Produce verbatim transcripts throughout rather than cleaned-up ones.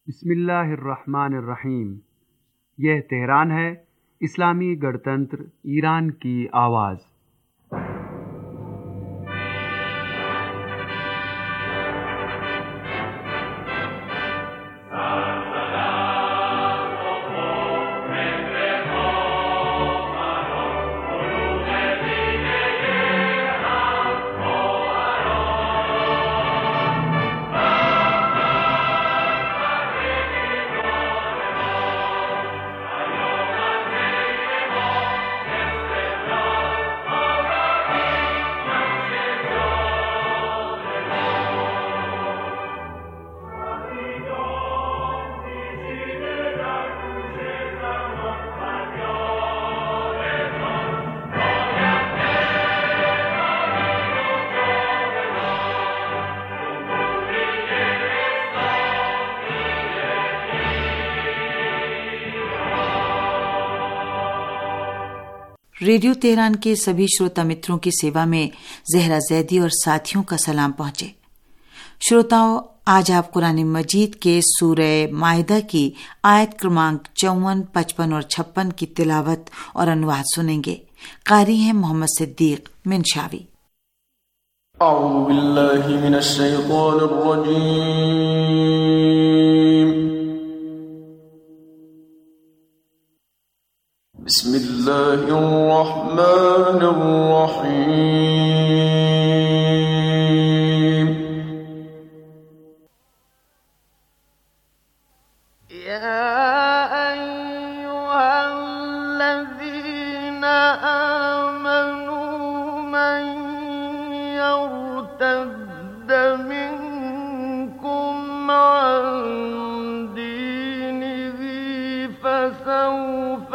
बिस्मिल्लाहिर्रहमानिर्रहीम। यह तेहरान है, इस्लामी गणतंत्र ईरान की आवाज़। रेडियो तेहरान के सभी श्रोता मित्रों की सेवा में जहरा जैदी और साथियों का सलाम पहुंचे। श्रोताओं, आज आप कुरान मजीद के सूरह माइदा की आयत क्रमांक चौवन, पचपन और छप्पन की तिलावत और अनुवाद सुनेंगे। कारी हैं मोहम्मद सिद्दीक मिनशावी। अऊज़ु बिल्लाहि मिनश शैतानिर रजीम। बिस्मिल्लाहिर्रहमानिर्रहीम। या अय्युहल्लज़ीना आमनू मन यर्तद्द मिनकुम अन दीनिही फसौफ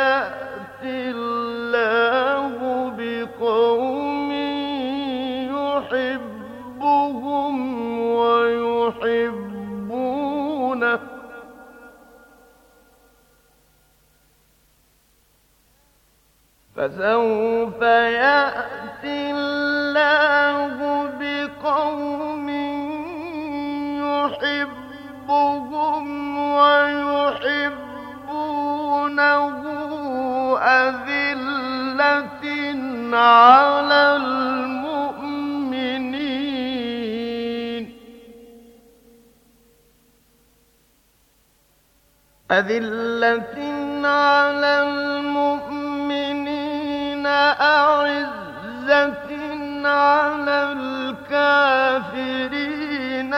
فسوف يأتي الله بقوم يحبهم ويحبونه أذلة على المؤمنين أذلة على المؤمنين أعزة على الكافرين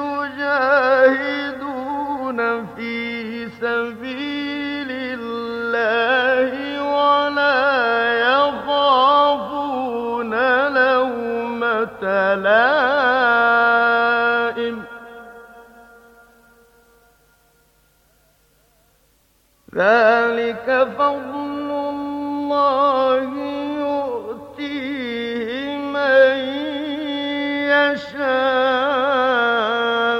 يجاهدون في سبيل الله ولا يخافون لومة لائم ذلك فضل الله يؤتيه من يشاء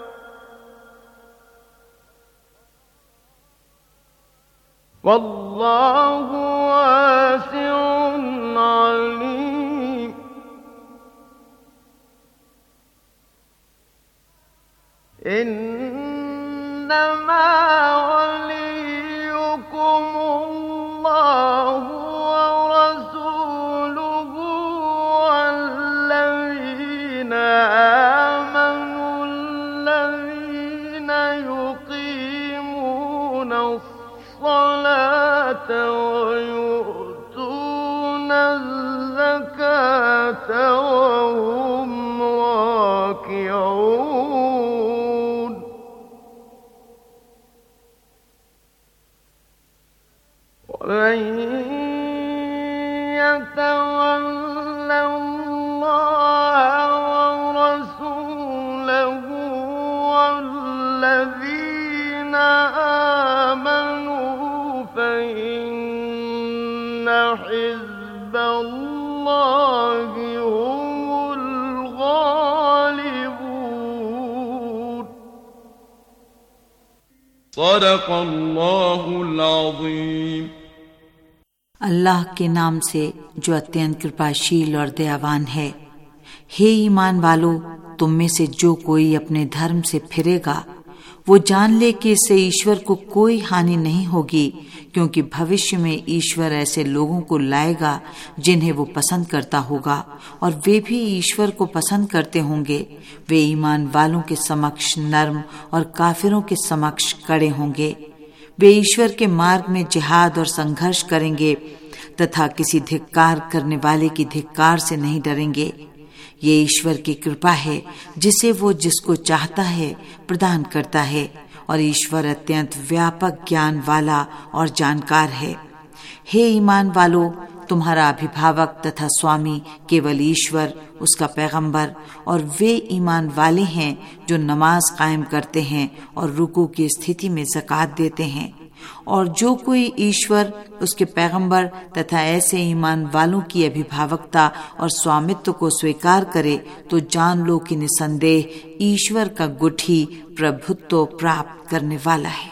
والله واسع عليم إنما وليكم الله ورسوله والذين آمنوا الذين يقيمون الصلاة ويؤتون الزكاة وهم راكعون ومن يتول الله ورسوله والذين آمنوا فإن حزب الله هم الغالبون صدق الله العظيم। अल्लाह के नाम से जो अत्यंत कृपाशील और दयावान है। हे ईमान वालो, तुम में से जो कोई अपने धर्म से फिरेगा वो जान ले कि इससे ईश्वर को कोई हानि नहीं होगी, क्योंकि भविष्य में ईश्वर ऐसे लोगों को लाएगा जिन्हें वो पसंद करता होगा और वे भी ईश्वर को पसंद करते होंगे। वे ईमान वालों के समक्ष नर्म और काफिरों के समक्ष कड़े होंगे। वे ईश्वर के मार्ग में जिहाद और संघर्ष करेंगे तथा किसी धिक्कार करने वाले की धिक्कार से नहीं डरेंगे। ये ईश्वर की कृपा है जिसे वो जिसको चाहता है प्रदान करता है, और ईश्वर अत्यंत व्यापक ज्ञान वाला और जानकार है। हे ईमान वालों, तुम्हारा अभिभावक तथा स्वामी केवल ईश्वर, उसका पैगंबर और वे ईमान वाले हैं जो नमाज कायम करते हैं और रुकू की स्थिति में ज़कात देते हैं। और जो कोई ईश्वर, उसके पैगंबर तथा ऐसे ईमान वालों की अभिभावकता और स्वामित्व को स्वीकार करे तो जान लो कि निसंदेह ईश्वर का गुट ही प्रभुत्व प्राप्त करने वाला है।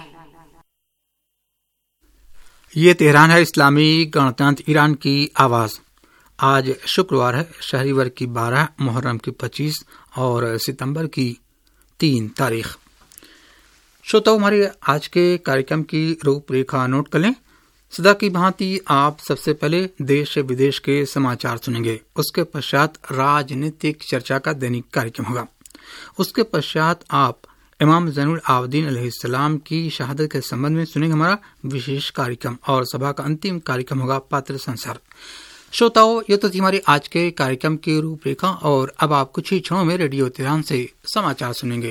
ये तेहरान है, इस्लामी गणतंत्र ईरान की आवाज। आज शुक्रवार है, शहरी वर्ग की बारह, मुहर्रम की पच्चीस और सितंबर की तीन तारीख। श्रोताओ, हमारे आज के कार्यक्रम की रूपरेखा नोट कर लें। सदा की भांति आप सबसे पहले देश विदेश के समाचार सुनेंगे। उसके पश्चात राजनीतिक चर्चा का दैनिक कार्यक्रम होगा। उसके पश्चात आप इमाम ज़ैनुल आबदीन अलैहिस्सलाम की शहादत के संबंध में सुनेंगे हमारा विशेष कार्यक्रम, और सभा का अंतिम कार्यक्रम होगा पात्र संसार। श्रोताओं, ये तो थी हमारी आज के कार्यक्रम की रूपरेखा, और अब आप कुछ ही क्षणों में रेडियो तेहरान से समाचार सुनेंगे।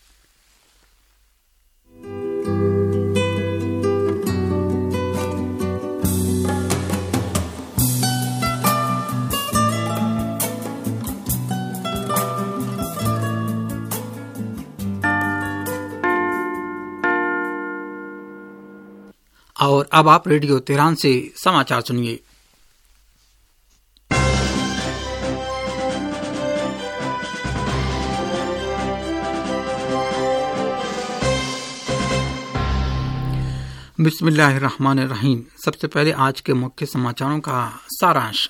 और अब आप रेडियो तेहरान से समाचार सुनिए। बिस्मिल्लाहिर्रहमानिर्रहीम। सबसे पहले आज के मुख्य समाचारों का सारांश।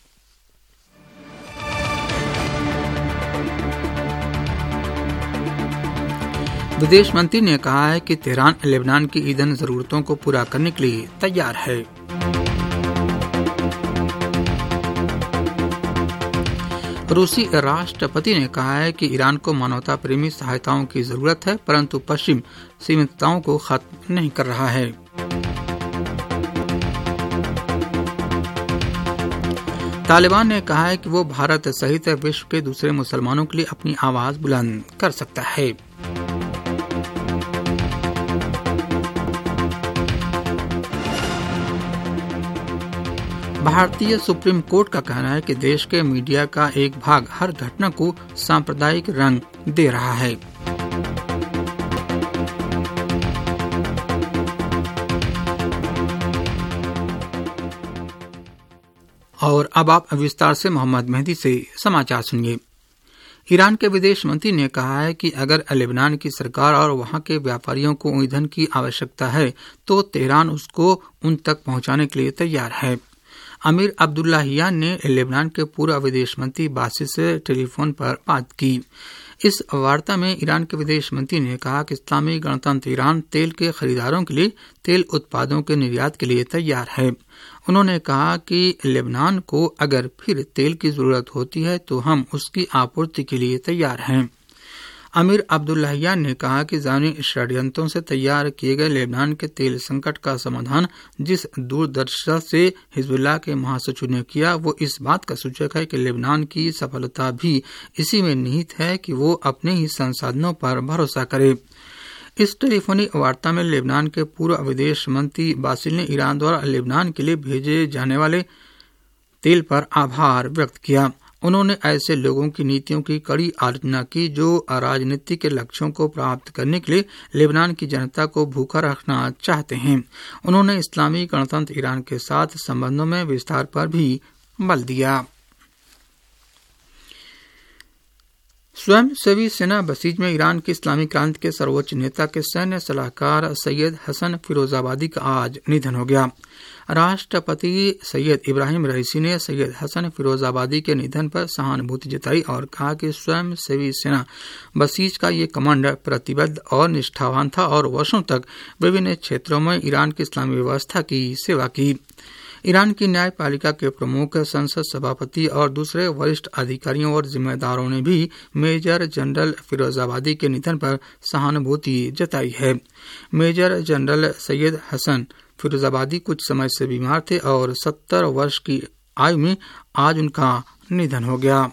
विदेश मंत्री ने कहा है कि तेहरान लेबनान की ईंधन जरूरतों को पूरा करने के लिए तैयार है। रूसी राष्ट्रपति ने कहा है कि ईरान को मानवता प्रेमी सहायताओं की जरूरत है, परंतु पश्चिम सीमितताओं को खत्म नहीं कर रहा है। तालिबान ने कहा है कि वो भारत सहित विश्व के दूसरे मुसलमानों के लिए अपनी आवाज बुलंद कर सकता है। भारतीय सुप्रीम कोर्ट का कहना है कि देश के मीडिया का एक भाग हर घटना को सांप्रदायिक रंग दे रहा है। और अब आप विस्तार से मोहम्मद मेहदी से समाचार सुनिए। ईरान के विदेश मंत्री ने कहा है कि अगर लेबनान की सरकार और वहां के व्यापारियों को ईंधन की आवश्यकता है तो तेहरान उसको उन तक पहुंचाने के लिए तैयार है। अमीर अब्दुल्लाहियान ने लेबनान के पूर्व विदेश मंत्री बासित से टेलीफोन पर बात की। इस वार्ता में ईरान के विदेश मंत्री ने कहा कि इस्लामी गणतंत्र ईरान तेल के खरीदारों के लिए तेल उत्पादों के निर्यात के लिए तैयार है। उन्होंने कहा कि लेबनान को अगर फिर तेल की जरूरत होती है तो हम उसकी आपूर्ति के लिए तैयार हैं। अमीर अब्दुल्लाहियान ने कहा कि जानी षड्यंत्रों से तैयार किए गए लेबनान के तेल संकट का समाधान जिस दूरदर्शिता से हिजबुल्लाह के महासचिव ने किया वो इस बात का सूचक है कि लेबनान की सफलता भी इसी में निहित है कि वो अपने ही संसाधनों पर भरोसा करे। इस टेलीफोनी वार्ता में लेबनान के पूर्व विदेश मंत्री बासिल ने ईरान द्वारा लेबनान के लिए भेजे जाने वाले तेल पर आभार व्यक्त किया। उन्होंने ऐसे लोगों की नीतियों की कड़ी आलोचना की जो राजनीति के लक्ष्यों को प्राप्त करने के लिए लेबनान की जनता को भूखा रखना चाहते हैं। उन्होंने इस्लामी गणतंत्र ईरान के साथ संबंधों में विस्तार पर भी बल दिया। स्वयं सेवी सेना बसीज में ईरान की इस्लामी क्रांति के सर्वोच्च नेता के सैन्य सलाहकार सैयद हसन फिरोजाबादी का आज निधन हो गया। राष्ट्रपति सैयद इब्राहिम रईसी ने सैयद हसन फिरोजाबादी के निधन पर सहानुभूति जताई और कहा कि स्वयं सेवी सेना बसीज का ये कमांडर प्रतिबद्ध और निष्ठावान था और वर्षों तक विभिन्न क्षेत्रों में ईरान की इस्लामी व्यवस्था की सेवा की। ईरान की न्यायपालिका के प्रमुख, संसद सभापति और दूसरे वरिष्ठ अधिकारियों और जिम्मेदारों ने भी मेजर जनरल फिरोजाबादी के निधन पर सहानुभूति जताई है। मेजर जनरल सैयद हसन फिरोजाबादी कुछ समय से बीमार थे और सत्तर वर्ष की आयु में आज उनका निधन हो गया।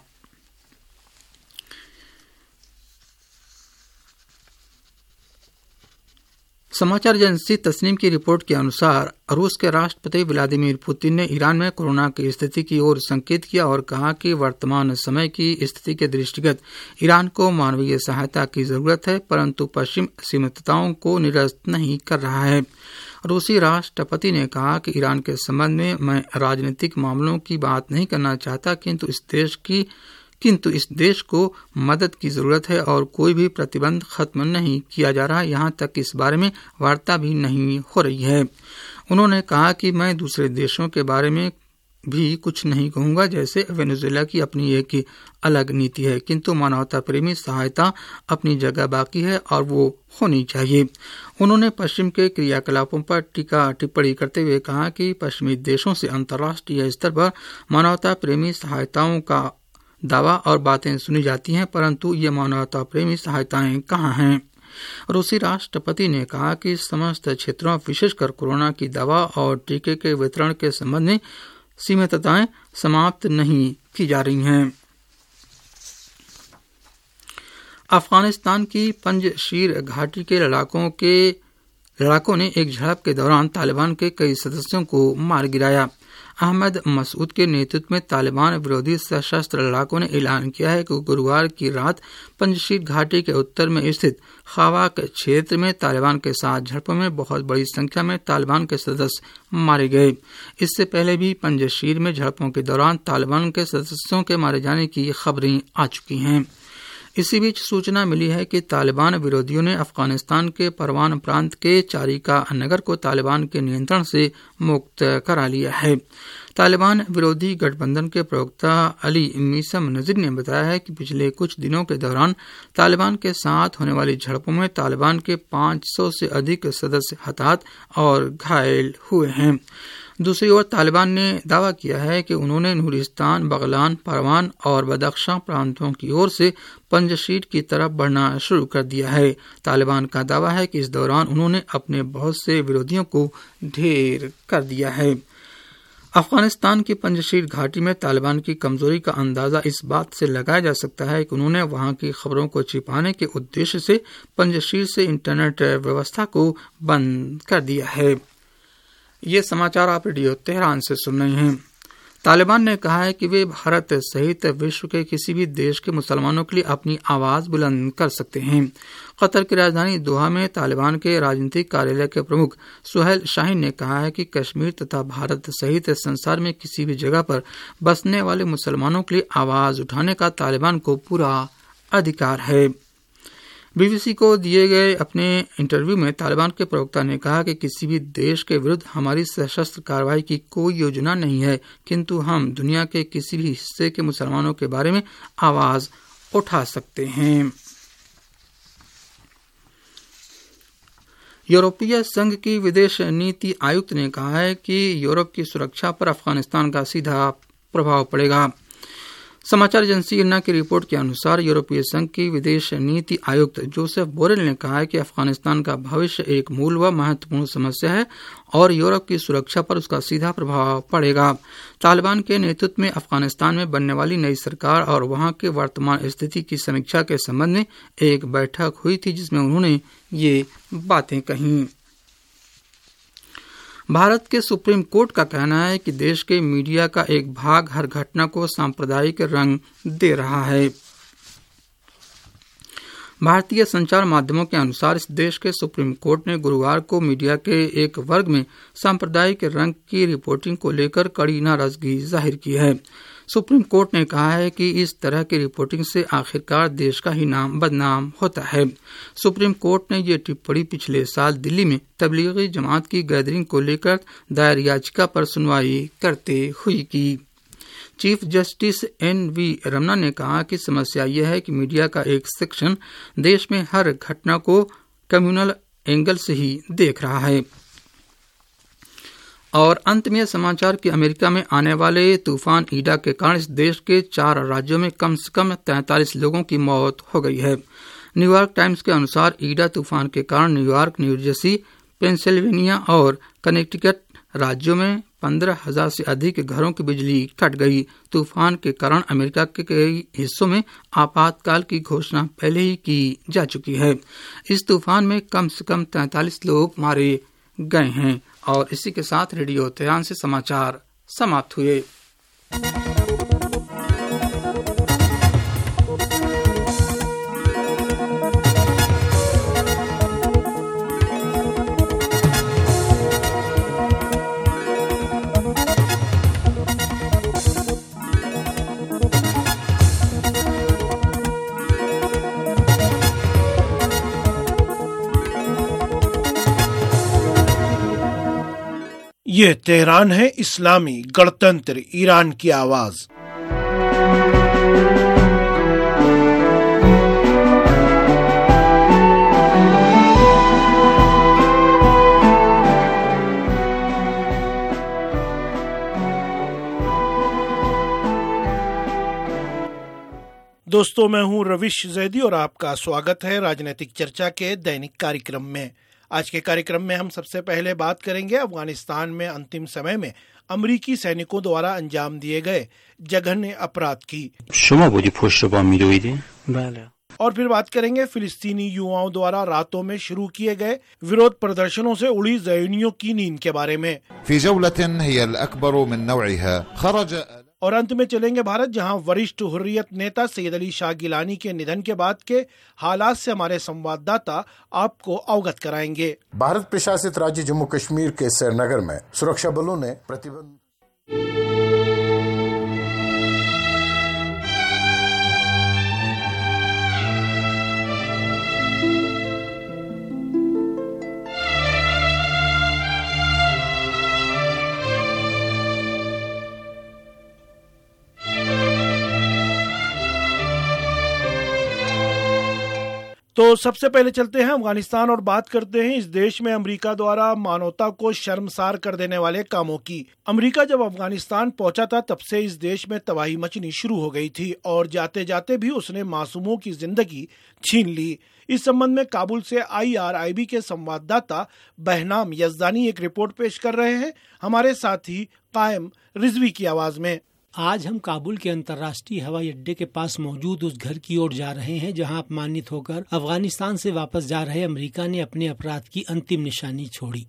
समाचार एजेंसी तस्नीम की रिपोर्ट के अनुसार रूस के राष्ट्रपति व्लादिमीर पुतिन ने ईरान में कोरोना की स्थिति की ओर संकेत किया और कहा कि वर्तमान समय की स्थिति के दृष्टिगत ईरान को मानवीय सहायता की जरूरत है, परंतु पश्चिम सीमितताओं को निरस्त नहीं कर रहा है। रूसी राष्ट्रपति ने कहा कि ईरान के संबंध में मैं राजनीतिक मामलों की बात नहीं करना चाहता, किंतु इस देश की किंतु इस देश को मदद की जरूरत है और कोई भी प्रतिबंध खत्म नहीं किया जा रहा, यहाँ तक इस बारे में वार्ता भी नहीं हो रही है। उन्होंने कहा कि मैं दूसरे देशों के बारे में भी कुछ नहीं कहूंगा, जैसे वेनेजुएला की अपनी एक अलग नीति है, किंतु मानवता प्रेमी सहायता अपनी जगह बाकी है और वो होनी चाहिए। उन्होंने पश्चिम के क्रियाकलापों पर टीका टिप्पणी करते हुए कहा कि पश्चिमी देशों से अंतर्राष्ट्रीय स्तर पर मानवता प्रेमी सहायताओं का दावा और बातें सुनी जाती हैं, परंतु ये मानवता प्रेमी सहायताएं कहाँ हैं। रूसी राष्ट्रपति ने कहा कि समस्त क्षेत्रों, विशेषकर कोरोना की दवा और टीके के वितरण के संबंध में सीमितताएं समाप्त नहीं की जा रही हैं। अफगानिस्तान की पंजशीर घाटी के लड़ाकों के लड़ाकों ने एक झड़प के दौरान तालिबान के कई सदस्यों को मार गिराया। अहमद मसूद के नेतृत्व में तालिबान विरोधी सशस्त्र लड़ाकों ने ऐलान किया है कि गुरुवार की रात पंजशीर घाटी के उत्तर में स्थित खावाक क्षेत्र में तालिबान के साथ झड़पों में बहुत बड़ी संख्या में तालिबान के सदस्य मारे गए। इससे पहले भी पंजशीर में झड़पों के दौरान तालिबान के सदस्यों के मारे जाने की खबरें आ चुकी हैं। इसी बीच सूचना मिली है कि तालिबान विरोधियों ने अफगानिस्तान के परवान प्रांत के चारिका नगर को तालिबान के नियंत्रण से मुक्त करा लिया है। तालिबान विरोधी गठबंधन के प्रवक्ता अली मीसम नजीर ने बताया है कि पिछले कुछ दिनों के दौरान तालिबान के साथ होने वाली झड़पों में तालिबान के पाँच सौ से अधिक सदस्य हताहत और घायल हुए हैं। दूसरी ओर तालिबान ने दावा किया है कि उन्होंने नूरिस्तान, बगलान, परवान और बदख्शां प्रांतों की ओर से पंजशीर की तरफ बढ़ना शुरू कर दिया है। तालिबान का दावा है कि इस दौरान उन्होंने अपने बहुत से विरोधियों को ढेर कर दिया है। अफगानिस्तान की पंजशीर घाटी में तालिबान की कमजोरी का अंदाजा इस बात से लगाया जा सकता है कि उन्होंने वहां की खबरों को छिपाने के उद्देश्य से पंजशीर से इंटरनेट व्यवस्था को बंद कर दिया है। ये समाचार आप रेडियो तेहरान से सुन रहे हैं। तालिबान ने कहा है कि वे भारत सहित विश्व के किसी भी देश के मुसलमानों के लिए अपनी आवाज बुलंद कर सकते हैं। कतर की राजधानी दोहा में तालिबान के राजनीतिक कार्यालय के प्रमुख सुहेल शाहीन ने कहा है कि कश्मीर तथा भारत सहित संसार में किसी भी जगह पर बसने वाले मुसलमानों के लिए आवाज उठाने का तालिबान को पूरा अधिकार है। बीबीसी को दिए गए अपने इंटरव्यू में तालिबान के प्रवक्ता ने कहा कि किसी भी देश के विरुद्ध हमारी सशस्त्र कार्रवाई की कोई योजना नहीं है, किंतु हम दुनिया के किसी भी हिस्से के मुसलमानों के बारे में आवाज उठा सकते हैं। यूरोपीय संघ की विदेश नीति आयुक्त ने कहा है कि यूरोप की सुरक्षा पर अफगानिस्तान का सीधा प्रभाव पड़ेगा। समाचार एजेंसी इरना की रिपोर्ट के अनुसार यूरोपीय संघ की विदेश नीति आयुक्त जोसेफ बोरेल ने कहा है कि अफगानिस्तान का भविष्य एक मूल व महत्वपूर्ण समस्या है और यूरोप की सुरक्षा पर उसका सीधा प्रभाव पड़ेगा। तालिबान के नेतृत्व में अफगानिस्तान में बनने वाली नई सरकार और वहां के वर्तमान स्थिति की समीक्षा के संबंध में एक बैठक हुई थी, जिसमें उन्होंने ये बातें कहीं। भारत के सुप्रीम कोर्ट का कहना है कि देश के मीडिया का एक भाग हर घटना को सांप्रदायिक रंग दे रहा है। भारतीय संचार माध्यमों के अनुसार इस देश के सुप्रीम कोर्ट ने गुरुवार को मीडिया के एक वर्ग में सांप्रदायिक रंग की रिपोर्टिंग को लेकर कड़ी नाराजगी जाहिर की है। सुप्रीम कोर्ट ने कहा है कि इस तरह की रिपोर्टिंग से आखिरकार देश का ही नाम बदनाम होता है। सुप्रीम कोर्ट ने ये टिप्पणी पिछले साल दिल्ली में तबलीगी जमात की गैदरिंग को लेकर दायर याचिका पर सुनवाई करते हुए की। Chief justice N V Ramana ने कहा कि समस्या यह है कि मीडिया का एक सेक्शन देश में हर घटना को कम्युनल एंगल से ही देख रहा है। और अंत में समाचार कि अमेरिका में आने वाले तूफान ईडा के कारण इस देश के चार राज्यों में कम से कम तैंतालीस लोगों की मौत हो गई है। न्यूयॉर्क टाइम्स के अनुसार ईडा तूफान के कारण न्यूयॉर्क, न्यू जर्सी, पेंसिल्वेनिया और कनेक्टिकट राज्यों में पंद्रह हजार से अधिक घरों की बिजली कट गई। तूफान के कारण अमेरिका के कई हिस्सों में आपातकाल की घोषणा पहले ही की जा चुकी है। इस तूफान में कम से कम तैंतालीस लोग मारे गए हैं। और इसी के साथ रेडियो तेहरान से समाचार समाप्त हुए। ये तेहरान है, इस्लामी गणतंत्र ईरान की आवाज। दोस्तों, मैं हूं रविश जैदी और आपका स्वागत है राजनीतिक चर्चा के दैनिक कार्यक्रम में। आज के कार्यक्रम में हम सबसे पहले बात करेंगे अफगानिस्तान में अंतिम समय में अमरीकी सैनिकों द्वारा अंजाम दिए गए जघन्य अपराध की। और फिर बात करेंगे फिलिस्तीनी युवाओं द्वारा रातों में शुरू किए गए विरोध प्रदर्शनों से उड़ी ज़ैनियों की नींद के बारे में। और अंत में चलेंगे भारत, जहां वरिष्ठ हुर्रियत नेता सैयद अली शाह गिलानी के निधन के बाद के हालात से हमारे संवाददाता आपको अवगत कराएंगे। भारत प्रशासित राज्य जम्मू कश्मीर के श्रीनगर में सुरक्षा बलों ने प्रतिबंध तो सबसे पहले चलते हैं अफगानिस्तान और बात करते हैं इस देश में अमेरिका द्वारा मानवता को शर्मसार कर देने वाले कामों की। अमेरिका जब अफगानिस्तान पहुंचा था तब से इस देश में तबाही मचनी शुरू हो गई थी और जाते जाते भी उसने मासूमों की जिंदगी छीन ली। इस संबंध में काबुल से आई आर आई बी के संवाददाता बहनाम यजदानी एक रिपोर्ट पेश कर रहे हैं हमारे साथी कायम रिजवी की आवाज में। आज हम काबुल के अंतर्राष्ट्रीय हवाई अड्डे के पास मौजूद उस घर की ओर जा रहे हैं जहां अपमानित होकर अफगानिस्तान से वापस जा रहे अमेरिका ने अपने अपराध की अंतिम निशानी छोड़ी।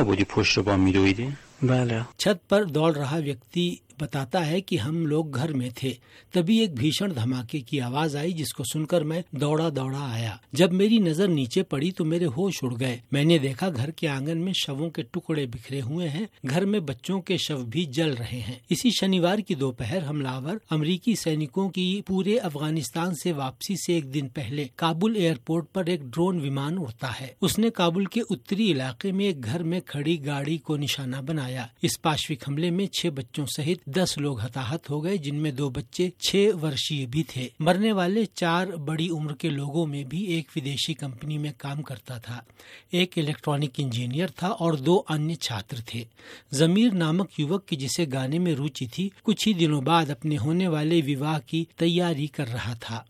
छत पर दौड़ रहा व्यक्ति बताता है कि हम लोग घर में थे, तभी एक भीषण धमाके की आवाज आई जिसको सुनकर मैं दौड़ा दौड़ा आया। जब मेरी नजर नीचे पड़ी तो मेरे होश उड़ गए। मैंने देखा घर के आंगन में शवों के टुकड़े बिखरे हुए हैं, घर में बच्चों के शव भी जल रहे हैं। इसी शनिवार की दोपहर हमलावर अमेरिकी सैनिकों की पूरे अफगानिस्तान से वापसी से एक दिन पहले काबुल एयरपोर्ट पर एक ड्रोन विमान उड़ता है। उसने काबुल के उत्तरी इलाके में एक घर में खड़ी गाड़ी को निशाना बनाया। इस पाशविक हमले में छह बच्चों सहित दस लोग हताहत हो गए, जिनमें दो बच्चे छह वर्षीय भी थे। मरने वाले चार बड़ी उम्र के लोगों में भी एक विदेशी कंपनी में काम करता था, एक इलेक्ट्रॉनिक इंजीनियर था और दो अन्य छात्र थे। जमीर नामक युवक की जिसे गाने में रुचि थी, कुछ ही दिनों बाद अपने होने वाले विवाह की तैयारी कर रहा था।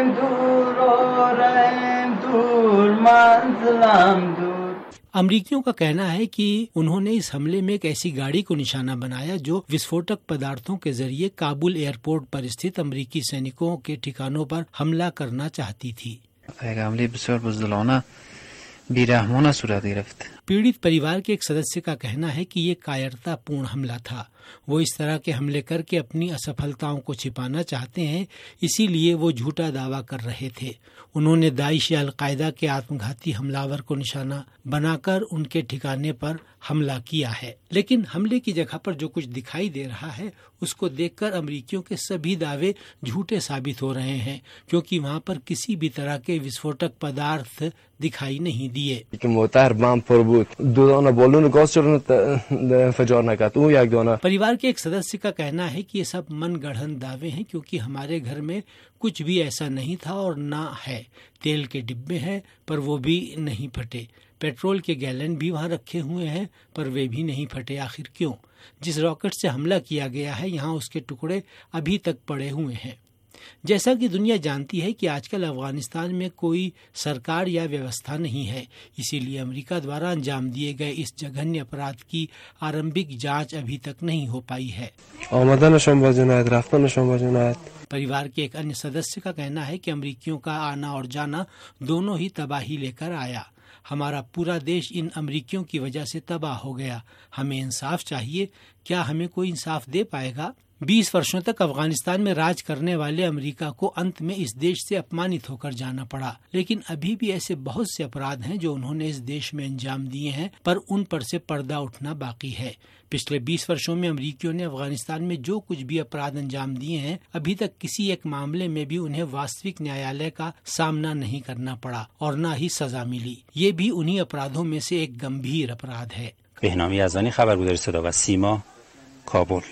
अमरीकियों का कहना है कि उन्होंने इस हमले में एक ऐसी गाड़ी को निशाना बनाया जो विस्फोटक पदार्थों के जरिए काबुल एयरपोर्ट पर स्थित अमरीकी सैनिकों के ठिकानों पर हमला करना चाहती थी। पीड़ित परिवार के एक सदस्य का कहना है कि ये कायरतापूर्ण हमला था। वो इस तरह के हमले करके अपनी असफलताओं को छिपाना चाहते हैं, इसीलिए वो झूठा दावा कर रहे थे। उन्होंने दाइश या अलकायदा के आत्मघाती हमलावर को निशाना बनाकर उनके ठिकाने पर हमला किया है। लेकिन हमले की जगह पर जो कुछ दिखाई दे रहा है उसको देखकर अमरीकियों के सभी दावे झूठे साबित हो रहे हैं, क्योंकि वहाँ पर किसी भी तरह के विस्फोटक पदार्थ दिखाई नहीं दिए। परिवार के एक सदस्य का कहना है कि ये सब मनगढ़ंत दावे हैं, क्योंकि हमारे घर में कुछ भी ऐसा नहीं था और ना है। तेल के डिब्बे हैं पर वो भी नहीं फटे, पेट्रोल के गैलन भी वहाँ रखे हुए हैं पर वे भी नहीं फटे। आखिर क्यों? जिस रॉकेट से हमला किया गया है यहाँ उसके टुकड़े अभी तक पड़े हुए हैं। जैसा कि दुनिया जानती है कि आजकल अफगानिस्तान में कोई सरकार या व्यवस्था नहीं है, इसीलिए अमेरिका द्वारा अंजाम दिए गए इस जघन्य अपराध की आरंभिक जांच अभी तक नहीं हो पाई है। परिवार के एक अन्य सदस्य का कहना है कि अमेरिकियों का आना और जाना दोनों ही तबाही लेकर आया। हमारा पूरा देश इन अमेरिकियों की वजह से तबाह हो गया। हमें इंसाफ चाहिए। क्या हमें कोई इंसाफ दे पाएगा? बीस वर्षों तक अफगानिस्तान में राज करने वाले अमेरिका को अंत में इस देश से अपमानित होकर जाना पड़ा। लेकिन अभी भी ऐसे बहुत से अपराध हैं जो उन्होंने इस देश में अंजाम दिए हैं, पर उन पर से पर्दा उठना बाकी है। पिछले बीस वर्षों में अमेरिकियों ने अफगानिस्तान में जो कुछ भी अपराध अंजाम दिए हैं, अभी तक किसी एक मामले में भी उन्हें वास्तविक न्यायालय का सामना नहीं करना पड़ा और न ही सजा मिली। ये भी उन्हीं अपराधों में से एक गंभीर अपराध है। बहनामी याज़दानी, खबरगुजारी सदा व सीमा, काबुल।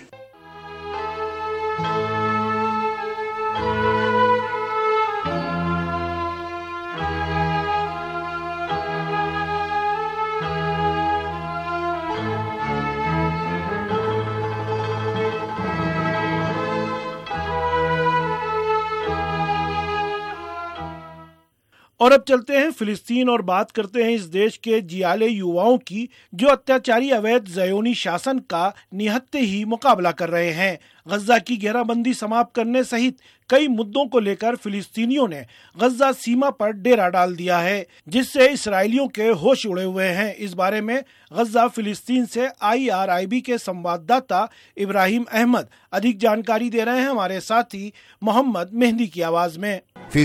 और अब चलते हैं फिलिस्तीन और बात करते हैं इस देश के जियाले युवाओं की, जो अत्याचारी अवैध ज़योनी शासन का निहत्ते ही मुकाबला कर रहे हैं। गज्जा की घेराबंदी समाप्त करने सहित कई मुद्दों को लेकर फिलिस्तीनियों ने गज्जा सीमा पर डेरा डाल दिया है, जिससे इसराइलियों के होश उड़े हुए हैं। इस बारे में गज्जा फिलिस्तीन से आई आर आई बी के संवाददाता इब्राहिम अहमद अधिक जानकारी दे रहे हैं हमारे साथी मोहम्मद मेहदी की आवाज में।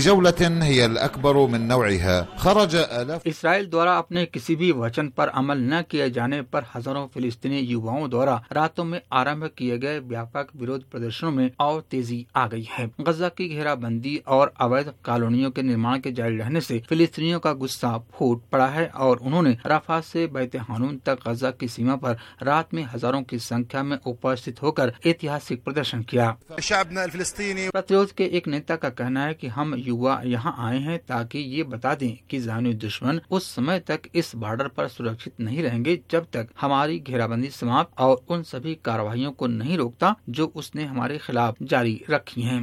इसराइल द्वारा अपने किसी भी वचन पर अमल न किए जाने पर हजारों फिलिस्तीनी युवाओं द्वारा रातों में आरंभ किए गए व्यापक विरोध प्रदर्शनों में और तेजी आ गई है। गज्जा की घेराबंदी और अवैध कॉलोनियों के निर्माण के जारी रहने से फिलिस्तीनियों का गुस्सा फूट पड़ा है और उन्होंने रफा से बैत हानून तक गज्जा की सीमा पर रात में हजारों की संख्या में उपस्थित होकर ऐतिहासिक प्रदर्शन किया। प्रतिरोध के एक नेता का कहना है कि हम युवा यहाँ आए हैं ताकि ये बता दें कि ज़ायोनी दुश्मन उस समय तक इस बॉर्डर पर सुरक्षित नहीं रहेंगे जब तक हमारी घेराबंदी समाप्त और उन सभी कार्रवाइयों को नहीं रोकता जो उसने हमारे खिलाफ जारी रखी हैं।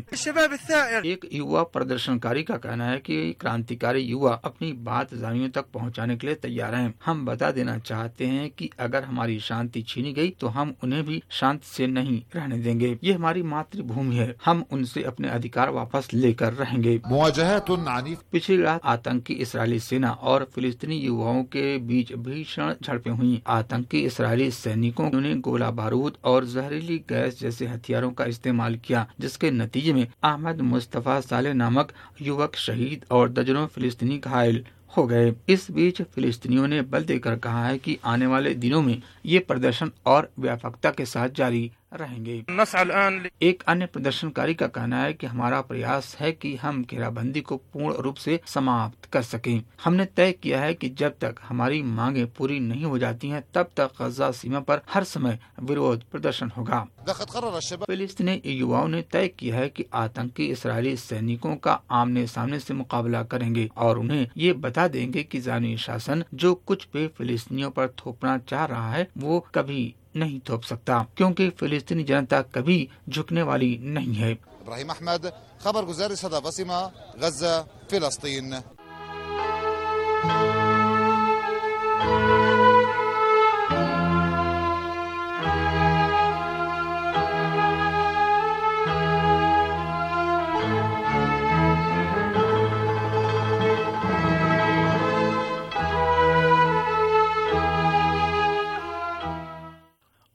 एक युवा प्रदर्शनकारी का कहना है कि क्रांतिकारी युवा अपनी बात ज़ायोनियों तक पहुँचाने के लिए तैयार हैं। हम बता देना चाहते हैं कि अगर हमारी शांति छीनी गई तो हम उन्हें भी शांति से नहीं रहने देंगे। ये हमारी मातृभूमि है, हम उनसे अपने अधिकार वापस लेकर रहेंगे। पिछली रात आतंकी इस्राएली सेना और फिलिस्तीनी युवाओं के बीच भीषण झड़पें हुई। आतंकी इस्राएली सैनिकों ने गोला बारूद और जहरीली गैस जैसे हथियारों का इस्तेमाल किया, जिसके नतीजे में अहमद मुस्तफा साले नामक युवक शहीद और दर्जनों फिलिस्तीनी घायल हो गए। इस बीच फिलिस्तीनियों ने बल देकर कहा है कि आने वाले दिनों में ये प्रदर्शन और व्यापकता के साथ जारी रहेंगे। एक अन्य प्रदर्शनकारी का कहना है कि हमारा प्रयास है कि हम घेराबंदी को पूर्ण रूप से समाप्त कर सकें। हमने तय किया है कि जब तक हमारी मांगें पूरी नहीं हो जाती हैं, तब तक गज्जा सीमा पर हर समय विरोध प्रदर्शन होगा। फिलिस्तीनी युवाओं ने तय किया है कि आतंकी इस्राएली सैनिकों का आमने सामने से मुकाबला करेंगे और उन्हें ये बता देंगे कि ज़ायोनी शासन जो कुछ भी फिलिस्तीनियों पर थोपना चाह रहा है वो कभी नहीं थोप सकता, क्योंकि फिलिस्तीनी जनता कभी झुकने वाली नहीं है। इब्राहिम अहमद, खबरगुजारी सदा वसीमा, गज्जा, फिलिस्तीन।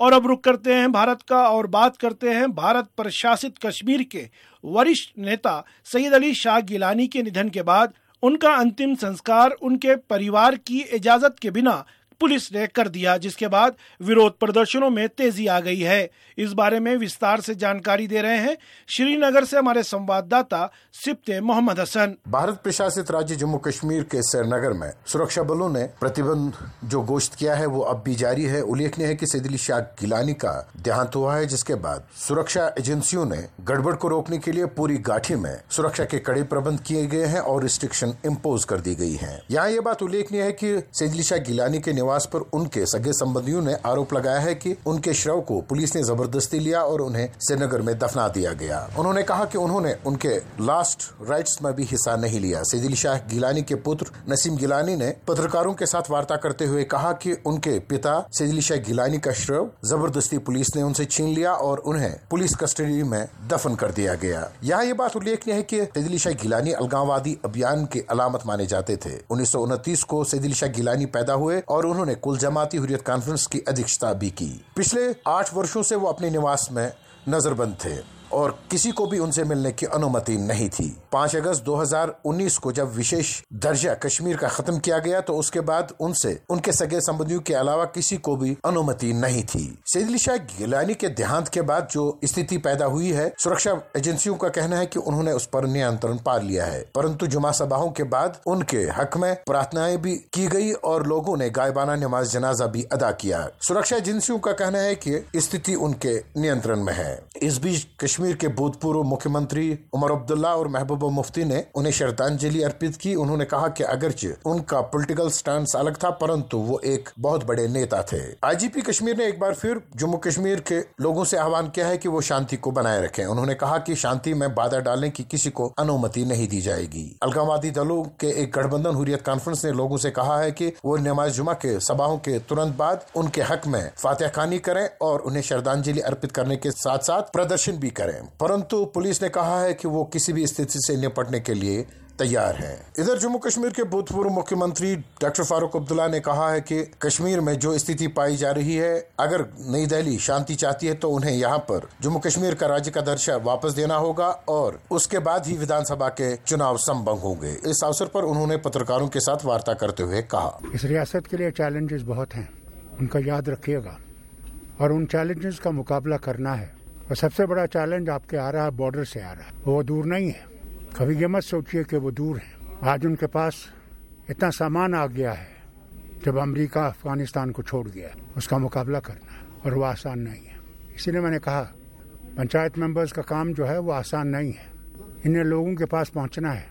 और अब रुक करते हैं भारत का और बात करते हैं भारत प्रशासित कश्मीर के वरिष्ठ नेता सैयद अली शाह गिलानी के निधन के बाद उनका अंतिम संस्कार उनके परिवार की इजाजत के बिना पुलिस ने कर दिया, जिसके बाद विरोध प्रदर्शनों में तेजी आ गई है। इस बारे में विस्तार से जानकारी दे रहे हैं श्रीनगर से हमारे संवाददाता सिप्ते मोहम्मद हसन। भारत प्रशासित राज्य जम्मू कश्मीर के श्रीनगर में सुरक्षा बलों ने प्रतिबंध जो घोषित किया है वो अब भी जारी है। उल्लेखनीय है कि सैयद अली शाह गिलानी का देहांत हुआ है, जिसके बाद सुरक्षा एजेंसियों ने गड़बड़ को रोकने के लिए पूरी गाठी में सुरक्षा के कड़े प्रबंध किए गए हैं और रिस्ट्रिक्शन इम्पोज कर दी गई है। यहाँ ये बात उल्लेखनीय है कि सैयद अली शाह गिलानी के निवास पर उनके सगे संबंधियों ने आरोप लगाया है कि उनके शव को पुलिस ने जबरदस्ती लिया और उन्हें श्रीनगर में दफना दिया गया। उन्होंने कहा कि उन्होंने उनके लास्ट राइट्स में भी हिस्सा नहीं लिया। सैयद अली शाह गिलानी के पुत्र नसीम गिलानी ने पत्रकारों के साथ वार्ता करते हुए कहा कि उनके पिता सैयद अली शाह गिलानी का शव जबरदस्ती पुलिस ने उनसे छीन लिया और उन्हें पुलिस कस्टडी में दफन कर दिया गया। यहाँ ये बात उल्लेखनीय है कि सैयद अली शाह गिलानी अलगाववादी अभियान के अलामत माने जाते थे। उन्नीस सौ उनतीस को सैयद अली शाह गिलानी पैदा हुए और उन्होंने कुल जमाती हुर्रियत कॉन्फ्रेंस की अध्यक्षता भी की। पिछले आठ वर्षों से वो अपने निवास में नजरबंद थे और किसी को भी उनसे मिलने की अनुमति नहीं थी। पाँच अगस्त दो हज़ार उन्नीस को जब विशेष दर्जा कश्मीर का खत्म किया गया तो उसके बाद उनसे उनके सगे संबंधियों के अलावा किसी को भी अनुमति नहीं थी। सैयद अली शाह गिलानी के देहांत के बाद जो स्थिति पैदा हुई है, सुरक्षा एजेंसियों का कहना है कि उन्होंने उस पर नियंत्रण पा लिया है, परंतु जुमा सभाओं के बाद उनके हक में प्रार्थनाएं भी की गई और लोगों ने गायबाना नमाज जनाजा भी अदा किया। सुरक्षा एजेंसियों का कहना है कि स्थिति उनके नियंत्रण में है। इस बीच कश्मीर के भूतपूर्व मुख्यमंत्री उमर अब्दुल्ला और महबूबा मुफ्ती ने उन्हें श्रद्धांजलि अर्पित की। उन्होंने कहा कि अगरचे उनका पॉलिटिकल स्टैंड अलग था, परंतु वो एक बहुत बड़े नेता थे। आईजीपी कश्मीर ने एक बार फिर जम्मू कश्मीर के लोगों से आह्वान किया है कि वो शांति को बनाए रखें। उन्होंने कहा कि शांति में बाधा डालने की किसी को अनुमति नहीं दी जाएगी। अलगाववादी दलों के एक गठबंधन हुर्रियत कॉन्फ्रेंस ने लोगों से कहा है कि वो नमाज जुमा के सभाओं के तुरंत बाद उनके हक में फातिहा खानी करें और उन्हें श्रद्धांजलि अर्पित करने के साथ साथ प्रदर्शन भी करें, परंतु पुलिस ने कहा है कि वो किसी भी स्थिति से निपटने के लिए तैयार है। इधर जम्मू कश्मीर के भूतपूर्व मुख्यमंत्री डॉक्टर फारूक अब्दुल्ला ने कहा है कि कश्मीर में जो स्थिति पाई जा रही है, अगर नई दिल्ली शांति चाहती है तो उन्हें यहाँ पर जम्मू कश्मीर का राज्य का दर्जा वापस देना होगा और उसके बाद ही विधानसभा के चुनाव संभव होंगे। इस अवसर पर उन्होंने पत्रकारों के साथ वार्ता करते हुए कहा, इस रियासत के लिए चैलेंजेस बहुत हैं, उनका याद रखिएगा और उन चैलेंजेस का मुकाबला करना है। और सबसे बड़ा चैलेंज आपके आ रहा है, बॉर्डर से आ रहा है, वो दूर नहीं है। कभी ये मत सोचिए कि वो दूर है। आज उनके पास इतना सामान आ गया है, जब अमेरिका अफगानिस्तान को छोड़ गया, उसका मुकाबला करना है और वो आसान नहीं है। इसीलिए मैंने कहा पंचायत मेंबर्स का काम जो है वो आसान नहीं है। इन्हें लोगों के पास पहुंचना है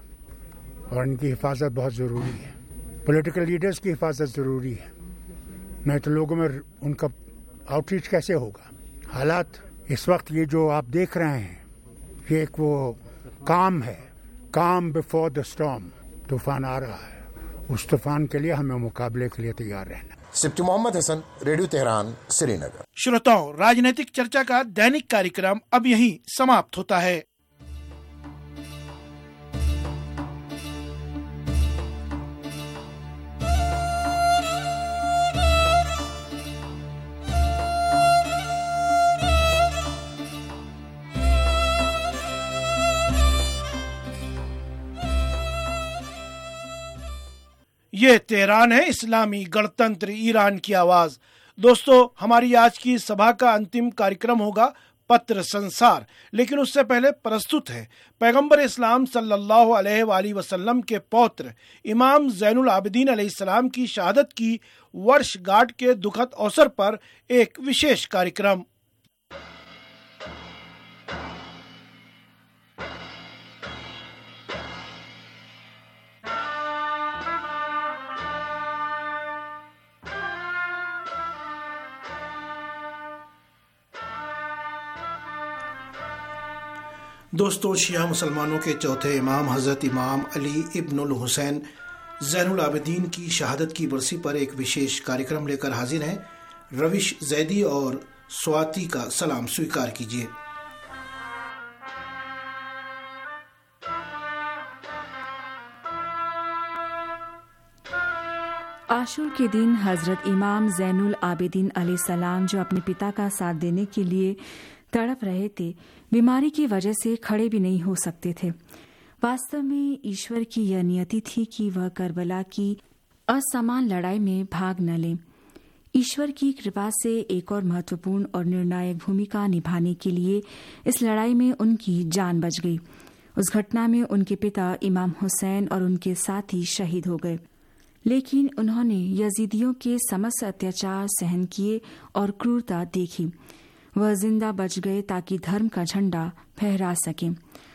और इनकी हिफाजत बहुत ज़रूरी है। पॉलिटिकल लीडर्स की हिफाजत ज़रूरी है, नहीं तो लोगों में उनका आउटरीच कैसे होगा। हालात इस वक्त ये जो आप देख रहे हैं, ये एक वो काम है, काम बिफोर द स्टॉर्म। तूफान आ रहा है, उस तूफान के लिए हमें मुकाबले के लिए तैयार रहना। Sibti Mohammad Hasan, radio Tehran, Srinagar. श्रोताओं, राजनीतिक चर्चा का दैनिक कार्यक्रम अब यहीं समाप्त होता है। ये तेहरान है, इस्लामी गणतंत्र ईरान की आवाज। दोस्तों, हमारी आज की सभा का अंतिम कार्यक्रम होगा पत्र संसार, लेकिन उससे पहले प्रस्तुत है पैगंबर इस्लाम सल्लल्लाहु अलैहि वसल्लम के पौत्र इमाम ज़ैनुल आबिदीन अलैहिस्सलाम की शहादत की वर्षगांठ के दुखद अवसर पर एक विशेष कार्यक्रम। दोस्तों, शिया मुसलमानों के चौथे इमाम हज़रत इमाम अली इब्नुल हुसैन ज़ैनुल आबिदीन की शहादत की बरसी पर एक विशेष कार्यक्रम लेकर हाजिर हैं। रविश जैदी और स्वाति का सलाम स्वीकार कीजिए। आशूर के दिन हजरत इमाम ज़ैनुल आबिदीन अलैहिस्सलाम, जो अपने पिता का साथ देने के लिए तड़प रहे थे, बीमारी की वजह से खड़े भी नहीं हो सकते थे। वास्तव में ईश्वर की यह नियति थी कि वह करबला की असमान लड़ाई में भाग न लें। ईश्वर की कृपा से एक और महत्वपूर्ण और निर्णायक भूमिका निभाने के लिए इस लड़ाई में उनकी जान बच गई। उस घटना में उनके पिता इमाम हुसैन और उनके साथी शहीद हो गए, लेकिन उन्होंने यजीदियों के समस्त अत्याचार सहन किए और क्रूरता देखी। वह जिंदा बच गए ताकि धर्म का झंडा फहरा सकें।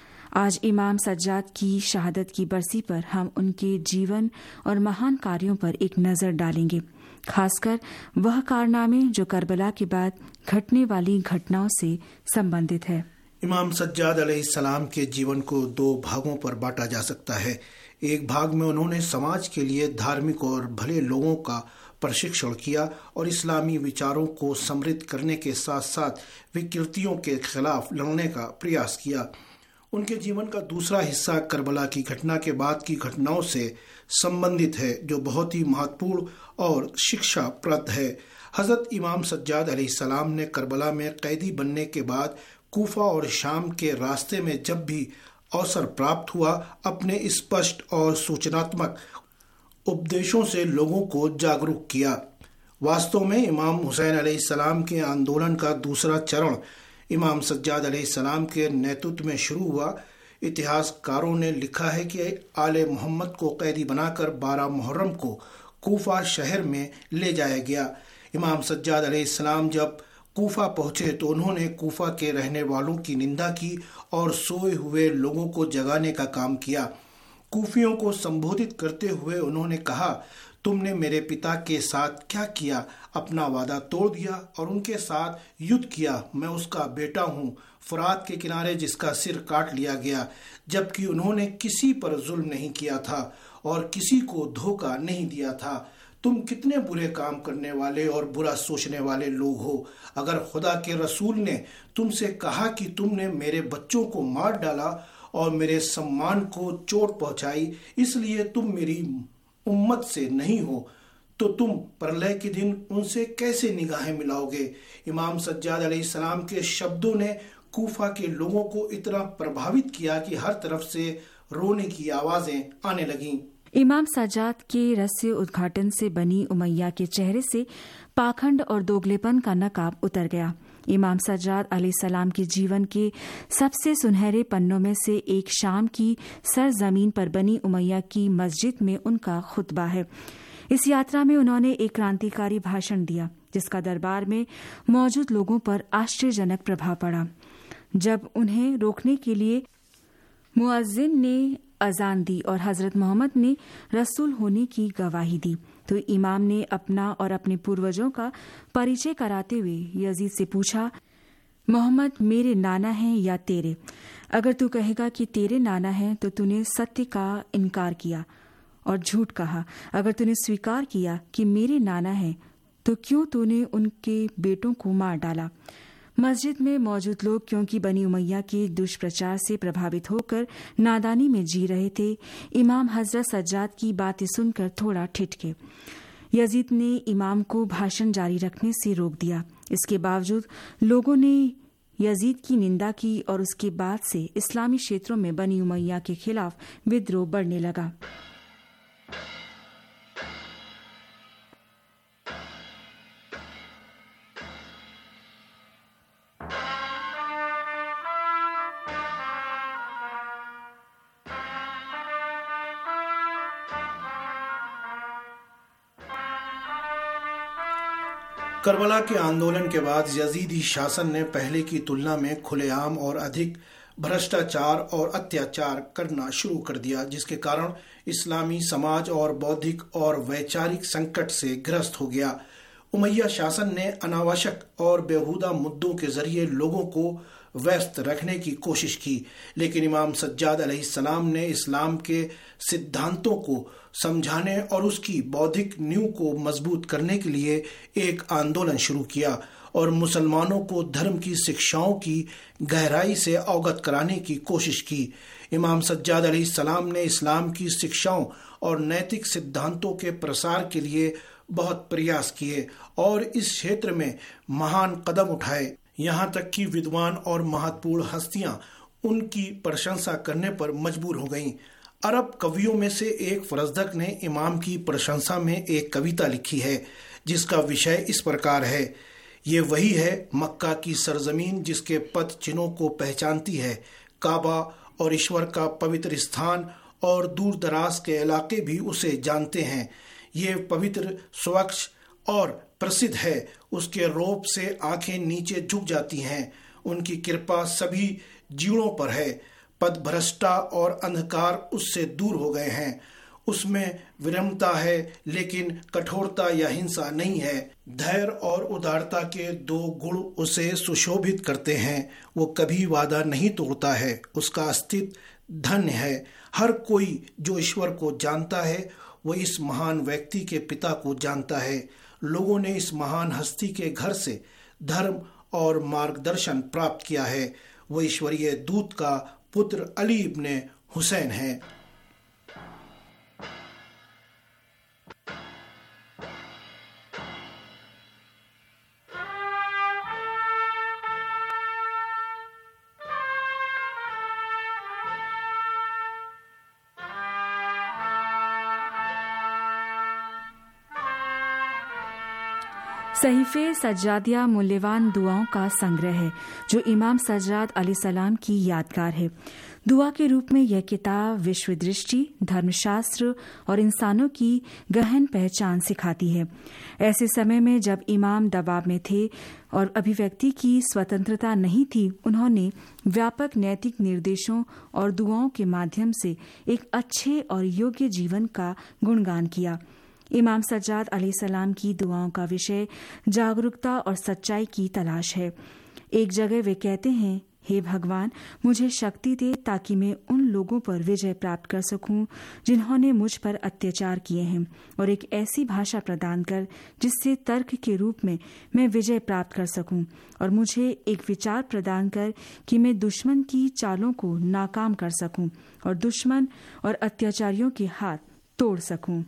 आज इमाम सज्जाद की शहादत की बरसी पर हम उनके जीवन और महान कार्यों पर एक नज़र डालेंगे, खासकर वह कारनामे जो करबला के बाद घटने वाली घटनाओं से संबंधित है। इमाम सज्जाद अलैहिस्सलाम के जीवन को दो भागों पर बांटा जा सकता है। एक भाग में उन्होंने समाज के लिए धार्मिक और भले लोगों का प्रशिक्षण किया और इस्लामी विचारों को समृद्ध करने के साथ साथ विकृतियों के खिलाफ लड़ने का प्रयास किया। उनके जीवन का दूसरा हिस्सा करबला की घटना के बाद की घटनाओं से संबंधित है, जो बहुत ही महत्वपूर्ण और शिक्षाप्रद है। हजरत इमाम सज्जाद अलैहिस्सलाम ने करबला में कैदी बनने के बाद कूफा और शाम के रास्ते में जब भी अवसर प्राप्त हुआ, अपने स्पष्ट और सूचनात्मक उपदेशों से लोगों को जागरूक किया। वास्तव में इमाम हुसैन अलैहिस्सलाम के आंदोलन का दूसरा चरण इमाम सज्जाद अलैहिस्सलाम के नेतृत्व में शुरू हुआ। इतिहासकारों ने लिखा है कि आले मोहम्मद को कैदी बनाकर बारह मुहर्रम को कूफा शहर में ले जाया गया। इमाम सज्जाद अलैहिस्सलाम जब कूफा पहुंचे तो उन्होंने कूफा के रहने वालों की निंदा की और सोए हुए लोगों को जगाने का काम किया। कूफियों को संबोधित करते हुए उन्होंने कहा, तुमने मेरे पिता के साथ क्या किया? अपना वादा तोड़ दिया और उनके साथ युद्ध किया। मैं उसका बेटा हूँ, फुरात के किनारे जिसका सिर काट लिया गया, जबकि उन्होंने किसी पर जुल्म नहीं किया था और किसी को धोखा नहीं दिया था। तुम कितने बुरे काम करने वाले और बुरा सोचने वाले लोग हो। अगर खुदा के रसूल ने तुमसे कहा कि तुमने मेरे बच्चों को मार डाला और मेरे सम्मान को चोट पहुंचाई, इसलिए तुम मेरी उम्मत से नहीं हो, तो तुम प्रलय के दिन उनसे कैसे निगाहें मिलाओगे? इमाम सज्जाद अलैहिस्सलाम के शब्दों ने कूफा के लोगों को इतना प्रभावित किया कि हर तरफ से रोने की आवाजें आने लगीं। इमाम सज्जाद के रहस्य उद्घाटन से बनी उमैया के चेहरे से पाखंड और दोगलेपन का नकाब उतर गया। इमाम सज्जाद अलैहिस्सलाम के जीवन के सबसे सुनहरे पन्नों में से एक शाम की सरजमीन पर बनी उमैया की मस्जिद में उनका खुतबा है। इस यात्रा में उन्होंने एक क्रांतिकारी भाषण दिया, जिसका दरबार में मौजूद लोगों पर आश्चर्यजनक प्रभाव पड़ा। जब उन्हें रोकने के लिए मुअज्जिन ने अजान दी और हजरत मोहम्मद ने रसूल होने की गवाही दी, तो इमाम ने अपना और अपने पूर्वजों का परिचय कराते हुए यजीद से पूछा, मोहम्मद मेरे नाना हैं या तेरे? अगर तू कहेगा कि तेरे नाना हैं तो तूने सत्य का इनकार किया और झूठ कहा। अगर तूने स्वीकार किया कि मेरे नाना हैं तो क्यों तूने उनके बेटों को मार डाला? मस्जिद में मौजूद लोग क्योंकि बनी उमैया के दुष्प्रचार से प्रभावित होकर नादानी में जी रहे थे, इमाम हजरत सज्जाद की बातें सुनकर थोड़ा ठिठके। यजीद ने इमाम को भाषण जारी रखने से रोक दिया। इसके बावजूद लोगों ने यजीद की निंदा की और उसके बाद से इस्लामी क्षेत्रों में बनी उमैया के खिलाफ विद्रोह बढ़ने लगा। करबला के आंदोलन के बाद यजीदी शासन ने पहले की तुलना में खुलेआम और अधिक भ्रष्टाचार और अत्याचार करना शुरू कर दिया, जिसके कारण इस्लामी समाज और बौद्धिक और वैचारिक संकट से ग्रस्त हो गया। उमैया शासन ने अनावश्यक और बेहुदा मुद्दों के जरिए लोगों को व्यस्त रखने की कोशिश की, लेकिन इमाम सज्जाद अलैहिस्सलाम ने इस्लाम के सिद्धांतों को समझाने और उसकी बौद्धिक नींव को मजबूत करने के लिए एक आंदोलन शुरू किया और मुसलमानों को धर्म की शिक्षाओं की गहराई से अवगत कराने की कोशिश की। इमाम सज्जाद अलैहिस्सलाम ने इस्लाम की शिक्षाओं और नैतिक सिद्धांतों के प्रसार के लिए बहुत प्रयास किए और इस क्षेत्र में महान कदम उठाए, यहाँ तक कि विद्वान और महत्वपूर्ण हस्तियां उनकी प्रशंसा करने पर मजबूर हो गईं। अरब कवियों में से एक फरजदक ने इमाम की प्रशंसा में एक कविता लिखी है जिसका विषय इस प्रकार है। ये वही है मक्का की सरजमीन जिसके पद चिन्हों को पहचानती है, काबा और ईश्वर का पवित्र स्थान और दूर दराज के इलाके भी उसे जानते हैं। ये पवित्र, स्वच्छ और प्रसिद्ध है। उसके रोप से आंखें नीचे झुक जाती हैं। उनकी कृपा सभी जीवों पर है। पदभ्रष्टा और अंधकार उससे दूर हो गए हैं। उसमें विनम्रता है लेकिन कठोरता या हिंसा नहीं है। धैर्य और उदारता के दो गुण उसे सुशोभित करते हैं। वो कभी वादा नहीं तोड़ता है। उसका अस्तित्व धन्य है। हर कोई जो ईश्वर को जानता है वो इस महान व्यक्ति के पिता को जानता है। लोगों ने इस महान हस्ती के घर से धर्म और मार्गदर्शन प्राप्त किया है। वो ईश्वरीय दूत का पुत्र अली इब्ने हुसैन है। सहीफे सज्जादिया मूल्यवान दुआओं का संग्रह है जो इमाम सज्जाद अलैहिस्सलाम की यादगार है। दुआ के रूप में यह किताब विश्व दृष्टि, धर्मशास्त्र और इंसानों की गहन पहचान सिखाती है। ऐसे समय में जब इमाम दबाव में थे और अभिव्यक्ति की स्वतंत्रता नहीं थी, उन्होंने व्यापक नैतिक निर्देशों और दुआओं के माध्यम से एक अच्छे और योग्य जीवन का गुणगान किया। इमाम सज्जाद अलैहिस्सलाम की दुआओं का विषय जागरूकता और सच्चाई की तलाश है। एक जगह वे कहते हैं, हे भगवान, मुझे शक्ति दे ताकि मैं उन लोगों पर विजय प्राप्त कर सकूं जिन्होंने मुझ पर अत्याचार किए हैं, और एक ऐसी भाषा प्रदान कर जिससे तर्क के रूप में मैं विजय प्राप्त कर सकूं, और मुझे एक विचार प्रदान कर कि मैं दुश्मन की चालों को नाकाम कर सकूं और दुश्मन और अत्याचारियों के हाथ तोड़ सकूं।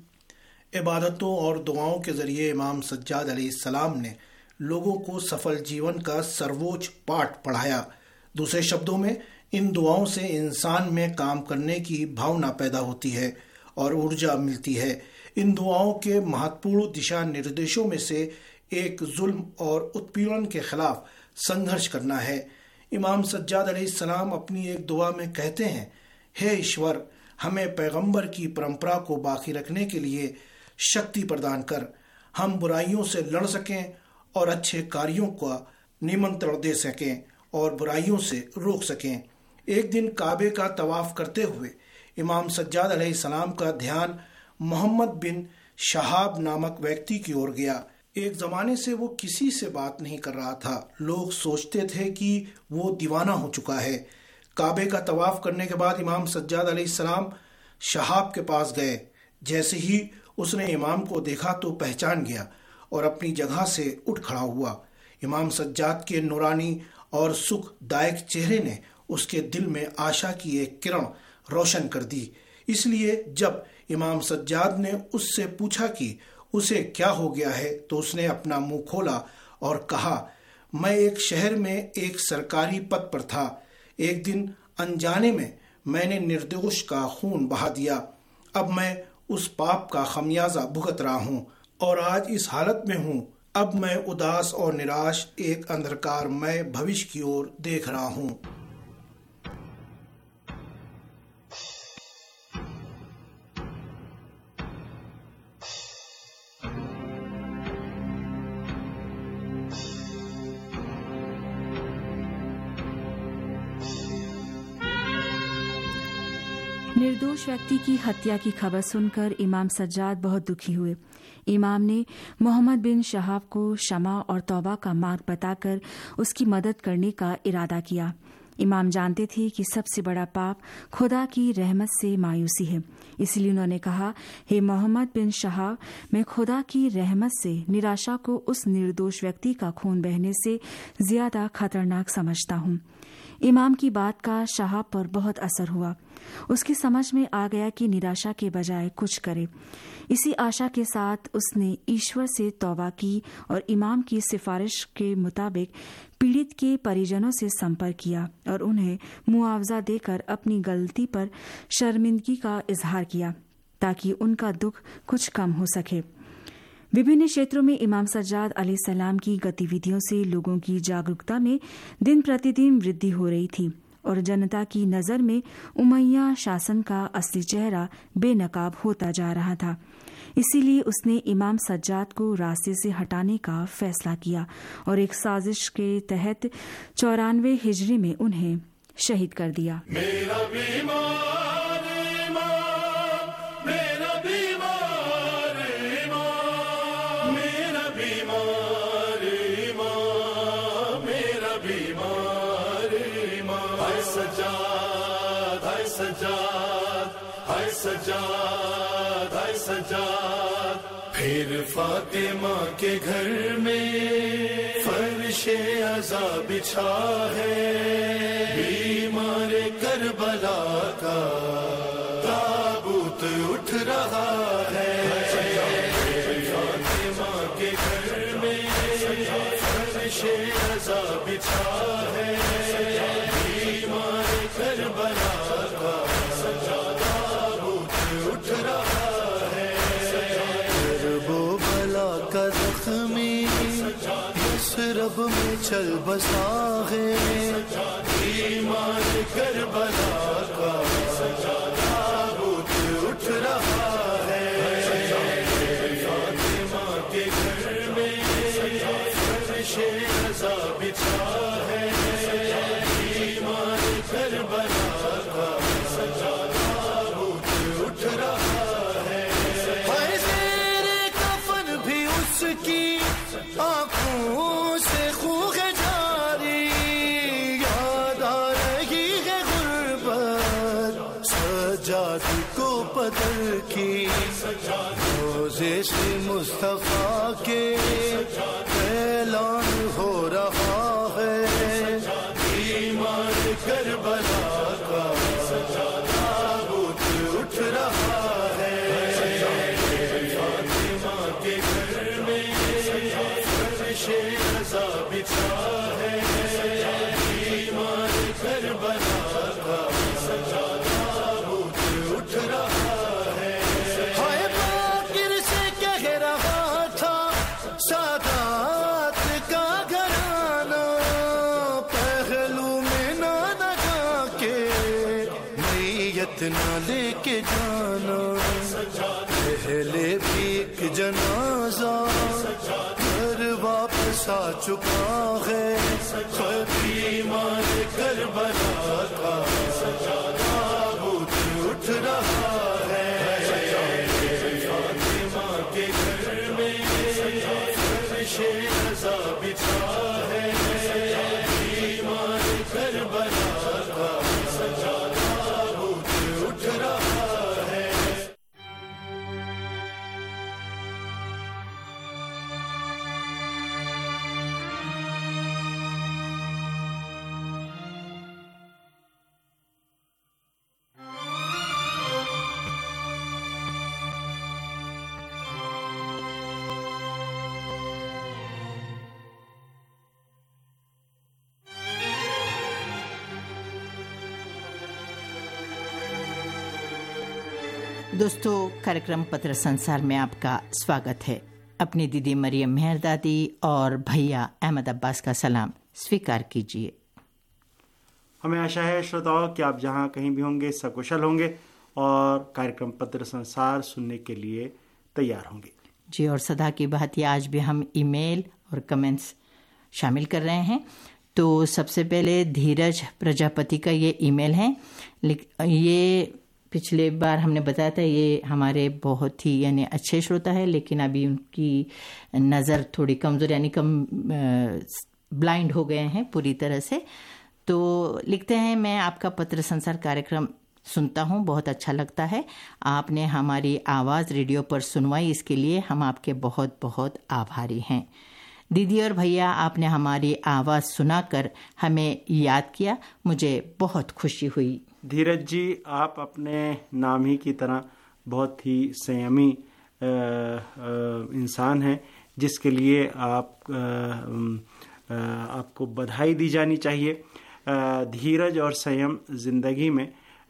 इबादतों और दुआओं के जरिए इमाम सज्जाद अलैहिस्सलाम ने लोगों को सफल जीवन का सर्वोच्च पाठ पढ़ाया। दूसरे शब्दों में, इन दुआओं से इंसान में काम करने की भावना पैदा होती है और ऊर्जा मिलती है। इन दुआओं के महत्वपूर्ण दिशा निर्देशों में से एक जुल्म और उत्पीड़न के खिलाफ संघर्ष करना है। इमाम सज्जाद अलैहिस्सलाम अपनी एक दुआ में कहते हैं, हे ईश्वर, हमें पैगंबर की परंपरा को बाकी रखने के लिए शक्ति प्रदान कर, हम बुराइयों से लड़ सकें और अच्छे कार्यों का निमंत्रण दे सकें और बुराइयों से रोक सकें। एक दिन काबे का तवाफ करते हुए इमाम सज्जाद अलैहिस्सलाम का ध्यान मोहम्मद बिन शहाब नामक व्यक्ति की ओर गया। एक जमाने से वो किसी से बात नहीं कर रहा था। लोग सोचते थे कि वो दीवाना हो चुका है। काबे का तवाफ करने के बाद इमाम सज्जाद अलैहिस्सलाम शहाब के पास गए। जैसे ही उसने इमाम को देखा तो पहचान गया और अपनी जगह से उठ खड़ा हुआ। इमाम सज्जाद के नूरानी और सुखदायक चेहरे ने उसके दिल में आशा की एक किरण रोशन कर दी। इसलिए जब इमाम सज्जाद ने उससे पूछा कि उसे क्या हो गया है, तो उसने अपना मुंह खोला और कहा, मैं एक शहर में एक सरकारी पद पर था। एक दिन अनजाने में मैंने निर्दोष का खून बहा दिया। अब मैं उस पाप का खमियाजा भुगत रहा हूँ और आज इस हालत में हूँ। अब मैं उदास और निराश एक अंधकारमय भविष्य की ओर देख रहा हूँ। निर्दोष व्यक्ति की हत्या की खबर सुनकर इमाम सज्जाद बहुत दुखी हुए। इमाम ने मोहम्मद बिन शहाब को क्षमा और तौबा का मार्ग बताकर उसकी मदद करने का इरादा किया। इमाम जानते थे कि सबसे बड़ा पाप खुदा की रहमत से मायूसी है। इसलिए उन्होंने कहा, हे मोहम्मद बिन शहाब, मैं खुदा की रहमत से निराशा को उस निर्दोष व्यक्ति का खून बहने से ज्यादा खतरनाक समझता हूँ। इमाम की बात का शहाब पर बहुत असर हुआ। उसकी समझ में आ गया कि निराशा के बजाय कुछ करे। इसी आशा के साथ उसने ईश्वर से तौबा की और इमाम की सिफारिश के मुताबिक पीड़ित के परिजनों से संपर्क किया और उन्हें मुआवजा देकर अपनी गलती पर शर्मिंदगी का इजहार किया ताकि उनका दुख कुछ कम हो सके। विभिन्न क्षेत्रों में इमाम सज्जाद अलैहिस्सलाम की गतिविधियों से लोगों की जागरूकता में दिन प्रतिदिन वृद्धि हो रही थी और जनता की नज़र में उमैया शासन का असली चेहरा बेनकाब होता जा रहा था। इसीलिए उसने इमाम सज्जाद को रास्ते से हटाने का फैसला किया और एक साजिश के तहत चौरानवे हिजरी में उन्हें शहीद कर दिया। मेरा बीमार इमाम, मेरा बीमार इमाम, मेरा बीमार इमाम, मेरा बीमार इमाम। हाय सज्जाद, हाय सज्जाद, हाय सज्जाद, हाय सज्जाद। फिर फातिमा के घर में फर्शे अज़ा बिछा है, बीमार करबला का ताबूत उठ रहा है। फातिमा के घर में फर्शे अज़ा बिछा है, बीमार करबला का ताबूत उठ रहा है। करबो बला का ज़ख्मी रब में चल बसा है, ईमान करबला का ताबूत उठ रहा है। फातिमा के घर में फर्शे अज़ा बिछा है, ईमान करबला का ताबूत उठ रहा है। हाय तेरे कफन भी उसकी आँखों से खूह जारी, याद आ रही है गुर्बत सज्जाद को पदर की। रोज़े से मुस्तफा के ऐलान हो रहा है, ईमान करबला का ताबूत उठ रहा है। फातिमा के घर में फर्शे अज़ा बिछा है, ईमान करबला का ताबूत उठ रहा है। हाय बाकिर से कह रहा था सादात का घराना, पहलू में ना लगा के नीयत ना लेके जाना। पहले भी एक जनाजा घर वापस आ चुका है, ईमान करबला का ताबूत उठ रहा है। फातिमा के घर में फर्शे अज़ा बिछा है, ईमान करबला का ताबूत उठ रहा है। दोस्तों, कार्यक्रम पत्र संसार में आपका स्वागत है। अपनी दीदी मरियम मेहर दादी और भैया अहमद अब्बास का सलाम स्वीकार कीजिए। हमें आशा है श्रोताओं कि आप जहां कहीं भी होंगे सकुशल होंगे और कार्यक्रम पत्र संसार सुनने के लिए तैयार होंगे। जी, और सदा की बात ये, आज भी हम ईमेल और कमेंट्स शामिल कर रहे हैं। तो सबसे पहले धीरज प्रजापति का ये ईमेल है। ये पिछले बार हमने बताया था, ये हमारे बहुत ही यानी अच्छे श्रोता है, लेकिन अभी उनकी नज़र थोड़ी कमज़ोर यानी कम ब्लाइंड हो गए हैं पूरी तरह से। तो लिखते हैं, मैं आपका पत्र संसार कार्यक्रम सुनता हूँ, बहुत अच्छा लगता है। आपने हमारी आवाज़ रेडियो पर सुनवाई, इसके लिए हम आपके बहुत बहुत आभारी हैं। दीदी और भैया, आपने हमारी आवाज़ सुनाकर हमें याद किया, मुझे बहुत खुशी हुई। धीरज जी, आप अपने नाम ही की तरह बहुत ही संयमी इंसान हैं, जिसके लिए आप आ, आ, आपको बधाई दी जानी चाहिए। धीरज और संयम जिंदगी में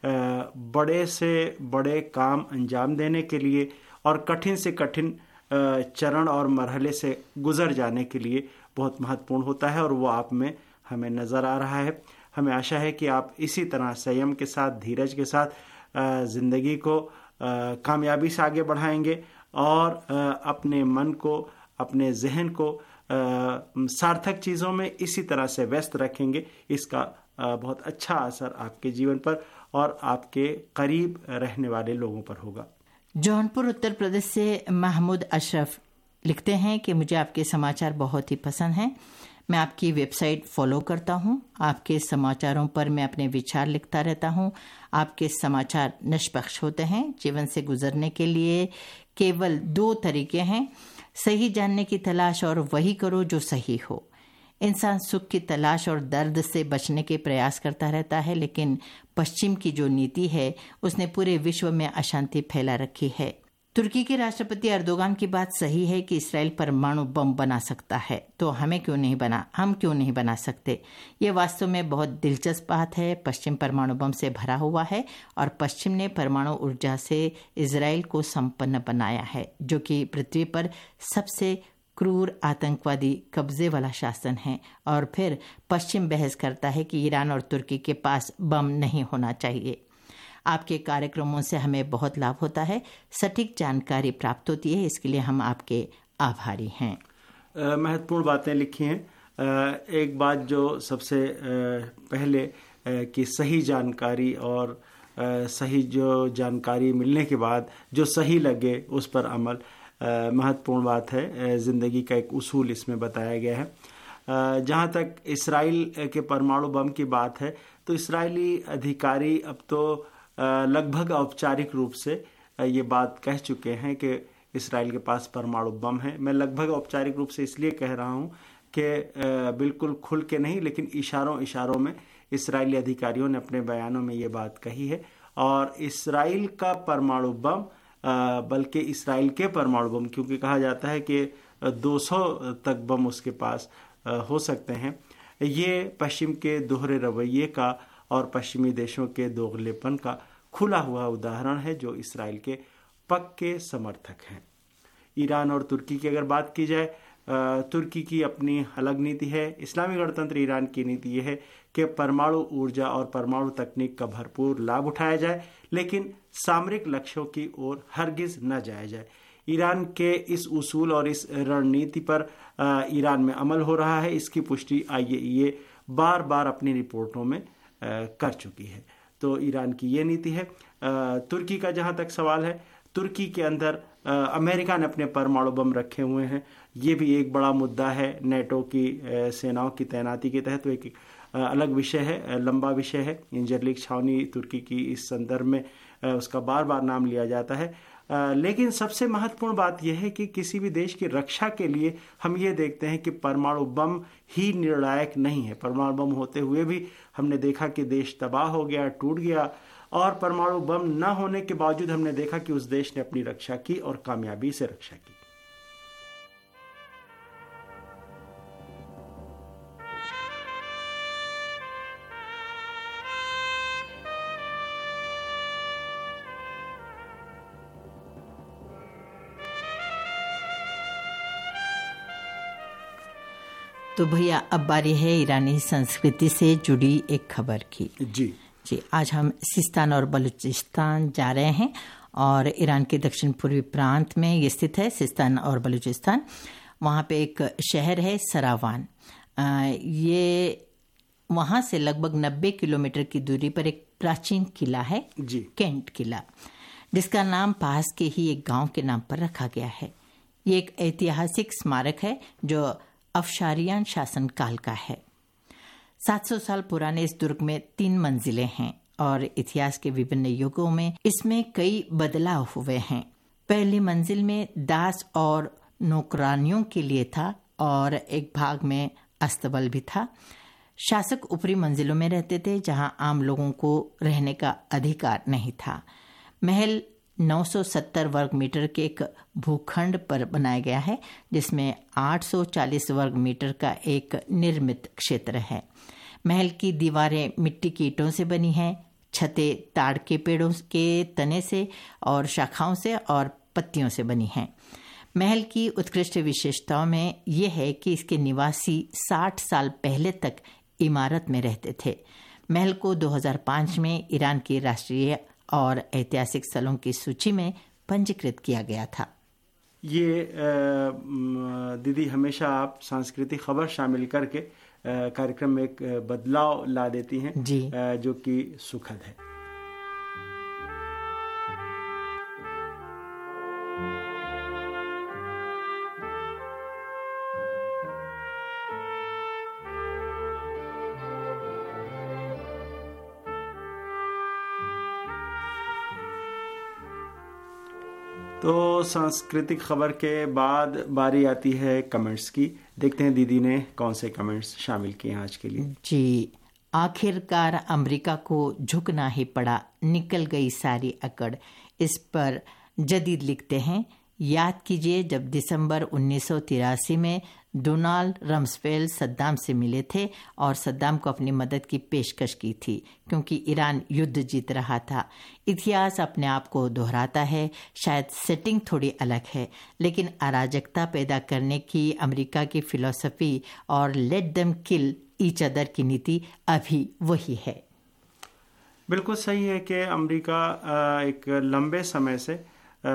बड़े से बड़े काम अंजाम देने के लिए और कठिन से कठिन चरण और मरहले से गुजर जाने के लिए बहुत महत्वपूर्ण होता है, और वो आप में हमें नज़र आ रहा है। हमें आशा है कि आप इसी तरह संयम के साथ, धीरज के साथ ज़िंदगी को कामयाबी से आगे बढ़ाएंगे और अपने मन को, अपने जहन को सार्थक चीज़ों में इसी तरह से व्यस्त रखेंगे। इसका बहुत अच्छा असर आपके जीवन पर और आपके करीब रहने वाले लोगों पर होगा। जौनपुर उत्तर प्रदेश से महमूद अशरफ लिखते हैं कि मुझे आपके समाचार बहुत ही पसंद हैं। मैं आपकी वेबसाइट फॉलो करता हूं। आपके समाचारों पर मैं अपने विचार लिखता रहता हूं। आपके समाचार निष्पक्ष होते हैं। जीवन से गुजरने के लिए केवल दो तरीके हैं, सही जानने की तलाश और वही करो जो सही हो। इंसान सुख की तलाश और दर्द से बचने के प्रयास करता रहता है, लेकिन पश्चिम की जो नीति है उसने पूरे विश्व में अशांति फैला रखी है। तुर्की के राष्ट्रपति अर्दोगान की बात सही है कि इसराइल परमाणु बम बना सकता है, तो हमें क्यों नहीं बना हम क्यों नहीं बना सकते। ये वास्तव में बहुत दिलचस्प बात है। पश्चिम परमाणु बम से भरा हुआ है और पश्चिम ने परमाणु ऊर्जा से इसराइल को संपन्न बनाया है, जो कि पृथ्वी पर सबसे क्रूर आतंकवादी कब्जे वाला शासन है। और फिर पश्चिम बहस करता है कि ईरान और तुर्की के पास बम नहीं होना चाहिए। आपके कार्यक्रमों से हमें बहुत लाभ होता है, सटीक जानकारी प्राप्त होती है, इसके लिए हम आपके आभारी हैं। महत्वपूर्ण बातें लिखी हैं। आ, एक बात जो सबसे आ, पहले आ, कि सही जानकारी और आ, सही जो जानकारी मिलने के बाद जो सही लगे उस पर अमल महत्वपूर्ण बात है। ज़िंदगी का एक उसूल इसमें बताया गया है। जहाँ तक इसराइल के परमाणु बम की बात है, तो इसराइली अधिकारी अब तो लगभग औपचारिक रूप से ये बात कह चुके हैं कि इसराइल के पास परमाणु बम है। मैं लगभग औपचारिक रूप से इसलिए कह रहा हूँ कि बिल्कुल खुल के नहीं, लेकिन इशारों इशारों में इसराइली अधिकारियों ने अपने बयानों में ये बात कही है। और इसराइल का परमाणु बम, बल्कि इसराइल के परमाणु बम, क्योंकि कहा जाता है कि दो सौ तक बम उसके पास हो सकते हैं, ये पश्चिम के दोहरे रवैये का और पश्चिमी देशों के दोगलेपन का खुला हुआ उदाहरण है, जो इसराइल के पक्के समर्थक हैं। ईरान और तुर्की की अगर बात की जाए, तुर्की की अपनी अलग नीति है। इस्लामी गणतंत्र ईरान की नीति यह है कि परमाणु ऊर्जा और परमाणु तकनीक का भरपूर लाभ उठाया जाए, लेकिन सामरिक लक्ष्यों की ओर हरगिज न जाया जाए। ईरान के इस उसूल और इस रणनीति पर ईरान में अमल हो रहा है। इसकी पुष्टि आई ए ई ए बार बार अपनी रिपोर्टों में कर चुकी है। तो ईरान की ये नीति है। तुर्की का जहाँ तक सवाल है, तुर्की के अंदर अमेरिका ने अपने परमाणु बम रखे हुए हैं। ये भी एक बड़ा मुद्दा है। नेटो की सेनाओं की तैनाती के तहत एक अलग विषय है, लंबा विषय है। इंजरलिक छावनी तुर्की की इस संदर्भ में उसका बार बार नाम लिया जाता है। लेकिन सबसे महत्वपूर्ण बात यह है कि किसी भी देश की रक्षा के लिए हम ये देखते हैं कि परमाणु बम ही निर्णायक नहीं है। परमाणु बम होते हुए भी हमने देखा कि देश तबाह हो गया, टूट गया, और परमाणु बम न होने के बावजूद हमने देखा कि उस देश ने अपनी रक्षा की और कामयाबी से रक्षा की। तो भैया अब बारी है ईरानी संस्कृति से जुड़ी एक खबर की। जी जी आज हम सिस्तान और बलूचिस्तान जा रहे हैं, और ईरान के दक्षिण पूर्वी प्रांत में ये स्थित है सिस्तान और बलूचिस्तान। वहाँ पे एक शहर है सरावान। ये वहाँ से लगभग नब्बे किलोमीटर की दूरी पर एक प्राचीन किला है, जी केंट किला, जिसका नाम पास के ही एक गांव के नाम पर रखा गया है। ये एक ऐतिहासिक स्मारक है जो अफशारियान शासन काल का है। सात सौ साल पुराने इस दुर्ग में तीन मंजिलें हैं और इतिहास के विभिन्न युगों में इसमें कई बदलाव हुए हैं। पहली मंजिल में दास और नौकरानियों के लिए था और एक भाग में अस्तबल भी था। शासक ऊपरी मंजिलों में रहते थे जहां आम लोगों को रहने का अधिकार नहीं था। महल नौ सौ सत्तर वर्ग मीटर के एक भूखंड पर बनाया गया है जिसमें आठ सौ चालीस वर्ग मीटर का एक निर्मित क्षेत्र है। महल की दीवारें मिट्टी की ईंटों से बनी हैं, छतें ताड़ के पेड़ों के तने से और शाखाओं से और पत्तियों से बनी हैं। महल की उत्कृष्ट विशेषताओं में यह है कि इसके निवासी साठ साल पहले तक इमारत में रहते थे। महल को दो हज़ार पाँच में ईरान की राष्ट्रीय और ऐतिहासिक स्थलों की सूची में पंजीकृत किया गया था। ये दीदी हमेशा आप सांस्कृतिक खबर शामिल करके कार्यक्रम में एक बदलाव ला देती हैं जी, जो कि सुखद है। तो सांस्कृतिक खबर के बाद बारी आती है कमेंट्स की। देखते हैं दीदी ने कौन से कमेंट्स शामिल किए हैं आज के लिए। जी, आखिरकार अमेरिका को झुकना ही पड़ा, निकल गई सारी अकड़। इस पर जदीद लिखते हैं, याद कीजिए जब दिसंबर उन्नीस सौ तिरासी में डोनाल्ड रम्सफेल्ड सद्दाम से मिले थे और सद्दाम को अपनी मदद की पेशकश की थी क्योंकि ईरान युद्ध जीत रहा था। इतिहास अपने आप को दोहराता है, शायद सेटिंग थोड़ी अलग है, लेकिन अराजकता पैदा करने की अमेरिका की फिलॉसफी और let them kill each other की नीति अभी वही है। बिल्कुल सही है कि अमेरिका एक लंबे समय से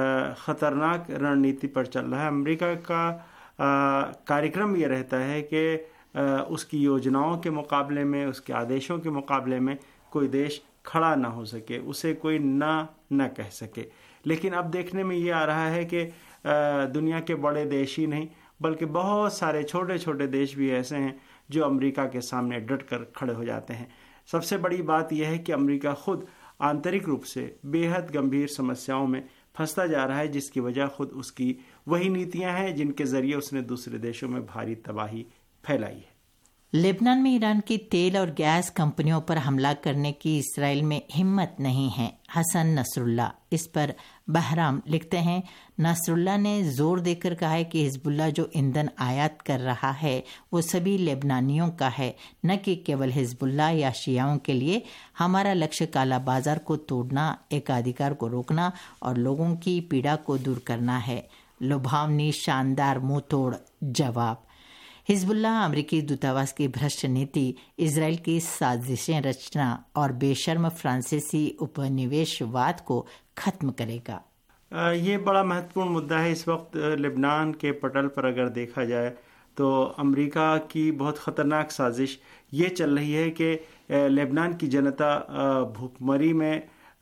खतरनाक रणनीति पर चल रहा है। अमेरिका का कार्यक्रम ये रहता है कि उसकी योजनाओं के मुकाबले में, उसके आदेशों के मुकाबले में कोई देश खड़ा ना हो सके, उसे कोई ना न कह सके। लेकिन अब देखने में ये आ रहा है कि दुनिया के बड़े देश ही नहीं बल्कि बहुत सारे छोटे छोटे देश भी ऐसे हैं जो अमेरिका के सामने डट कर खड़े हो जाते हैं। सबसे बड़ी बात यह है कि अमेरिका खुद आंतरिक रूप से बेहद गंभीर समस्याओं में फंसता जा रहा है, जिसकी वजह खुद उसकी वही नीतियां हैं जिनके जरिए उसने दूसरे देशों में भारी तबाही फैलाई है। लेबनान में ईरान की तेल और गैस कंपनियों पर हमला करने की इसराइल में हिम्मत नहीं है। हसन नसरुल्ला इस पर बहराम लिखते हैं, नसरुल्ला ने जोर देकर कहा है कि हिजबुल्लाह जो ईंधन आयात कर रहा है वो सभी लेबनानियों का है, न कि केवल हिजबुल्लाह या शियाओं के लिए। हमारा लक्ष्य काला बाजार को तोड़ना, एकाधिकार को रोकना और लोगों की पीड़ा को दूर करना है। लुभावनी शानदार मुंह तोड़ जवाब। हिजबुल्लाह अमेरिकी दूतावास की भ्रष्ट नीति, इजराइल की साजिशें रचना और बेशर्म फ्रांसीसी उपनिवेशवाद को खत्म करेगा। ये बड़ा महत्वपूर्ण मुद्दा है इस वक्त लेबनान के पटल पर। अगर देखा जाए तो अमेरिका की बहुत ख़तरनाक साजिश ये चल रही है कि लेबनान की जनता भूखमरी में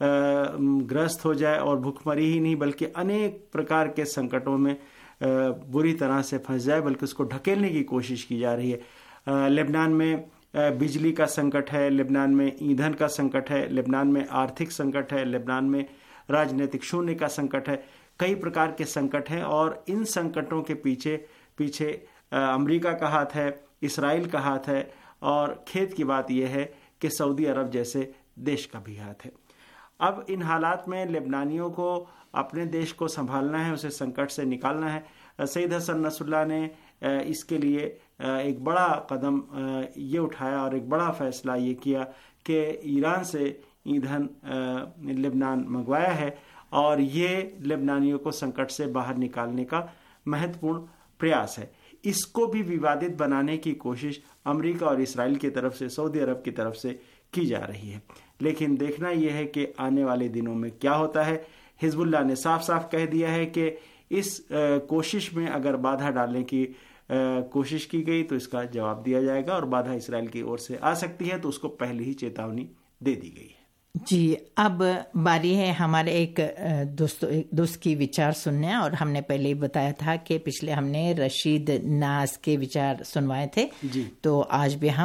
ग्रस्त हो जाए, और भूखमरी ही नहीं बल्कि अनेक प्रकार के संकटों में बुरी तरह से फंस जाए, बल्कि उसको ढकेलने की कोशिश की जा रही है। लेबनान में बिजली का संकट है, लेबनान में ईंधन का संकट है, लेबनान में आर्थिक संकट है, लेबनान में राजनीतिक शून्य का संकट है। कई प्रकार के संकट हैं और इन संकटों के पीछे पीछे अमेरिका का हाथ है, इसराइल का हाथ है, और खेद की बात यह है कि सऊदी अरब जैसे देश का भी हाथ है। अब इन हालात में लेबनानियों को अपने देश को संभालना है, उसे संकट से निकालना है। सईद हसन नसरुल्लाह ने इसके लिए एक बड़ा कदम ये उठाया और एक बड़ा फैसला ये किया कि ईरान से ईंधन लेबनान मंगवाया है, और ये लेबनानियों को संकट से बाहर निकालने का महत्वपूर्ण प्रयास है। इसको भी विवादित बनाने की कोशिश अमेरिका और इसराइल की तरफ से, सऊदी अरब की तरफ से की जा रही है। लेकिन देखना यह है कि आने वाले दिनों में क्या होता है। हिजबुल्लाह ने साफ साफ कह दिया है कि इस कोशिश में अगर बाधा डालने की कोशिश की गई तो इसका जवाब दिया जाएगा, और बाधा इसराइल की ओर से आ सकती है तो उसको पहले ही चेतावनी दे दी गई है। जी, अब बारी है हमारे एक दोस्त एक दोस्त की विचार सुनने, और हमने पहले ही बताया था कि पिछले हमने रशीद नाज के विचार सुनवाए थे जी। तो आज भी हम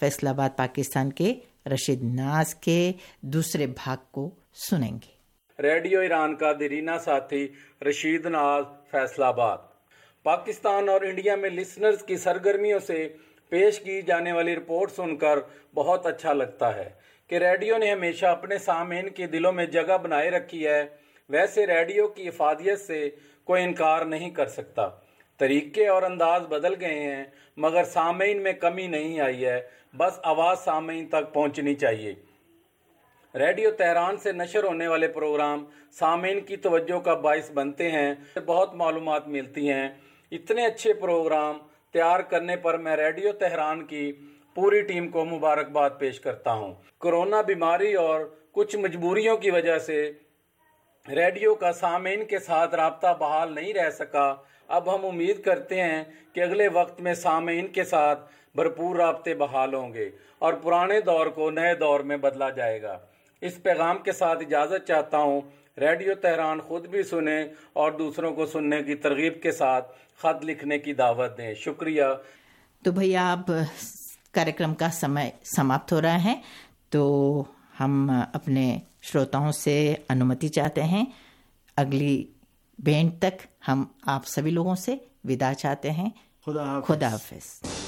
फैसलाबाद पाकिस्तान के रशीद नाज के दूसरे भाग को सुनेंगे। रेडियो ईरान का दरीना साथी रशीद नाज, फैसलाबाद। पाकिस्तान और इंडिया में लिसनर्स की सरगर्मियों से पेश की जाने वाली रिपोर्ट सुनकर बहुत अच्छा लगता है कि रेडियो ने हमेशा अपने सामीन के दिलों में जगह बनाए रखी है। वैसे रेडियो की इफादियत से कोई इनकार नहीं कर सकता। तरीके और अंदाज बदल गए हैं मगर सामीन में कमी नहीं आई है, बस आवाज़ सामीन तक पहुंचनी चाहिए। रेडियो तेहरान से नशर होने वाले प्रोग्राम सामीन की तवज्जो का बाइस बनते हैं, बहुत मालूमात मिलती हैं। इतने अच्छे प्रोग्राम तैयार करने पर मैं रेडियो तेहरान की पूरी टीम को मुबारकबाद पेश करता हूं। कोरोना बीमारी और कुछ मजबूरियों की वजह से रेडियो का सामीन के साथ राब्ता बहाल नहीं रह सका। अब हम उम्मीद करते हैं कि अगले वक्त में सामीन के साथ भरपूर राब्ते बहाल होंगे और पुराने दौर को नए दौर में बदला जाएगा। इस पैगाम के साथ इजाज़त चाहता हूँ। रेडियो तेहरान खुद भी सुने और दूसरों को सुनने की तरगीब के साथ खत लिखने की दावत दें। शुक्रिया। तो भैया अब कार्यक्रम का समय समाप्त हो रहा है, तो हम अपने श्रोताओं से अनुमति चाहते हैं। अगली बैंड तक हम आप सभी लोगों से विदा चाहते हैं। खुदा हाफिज। खुदा हाफिज।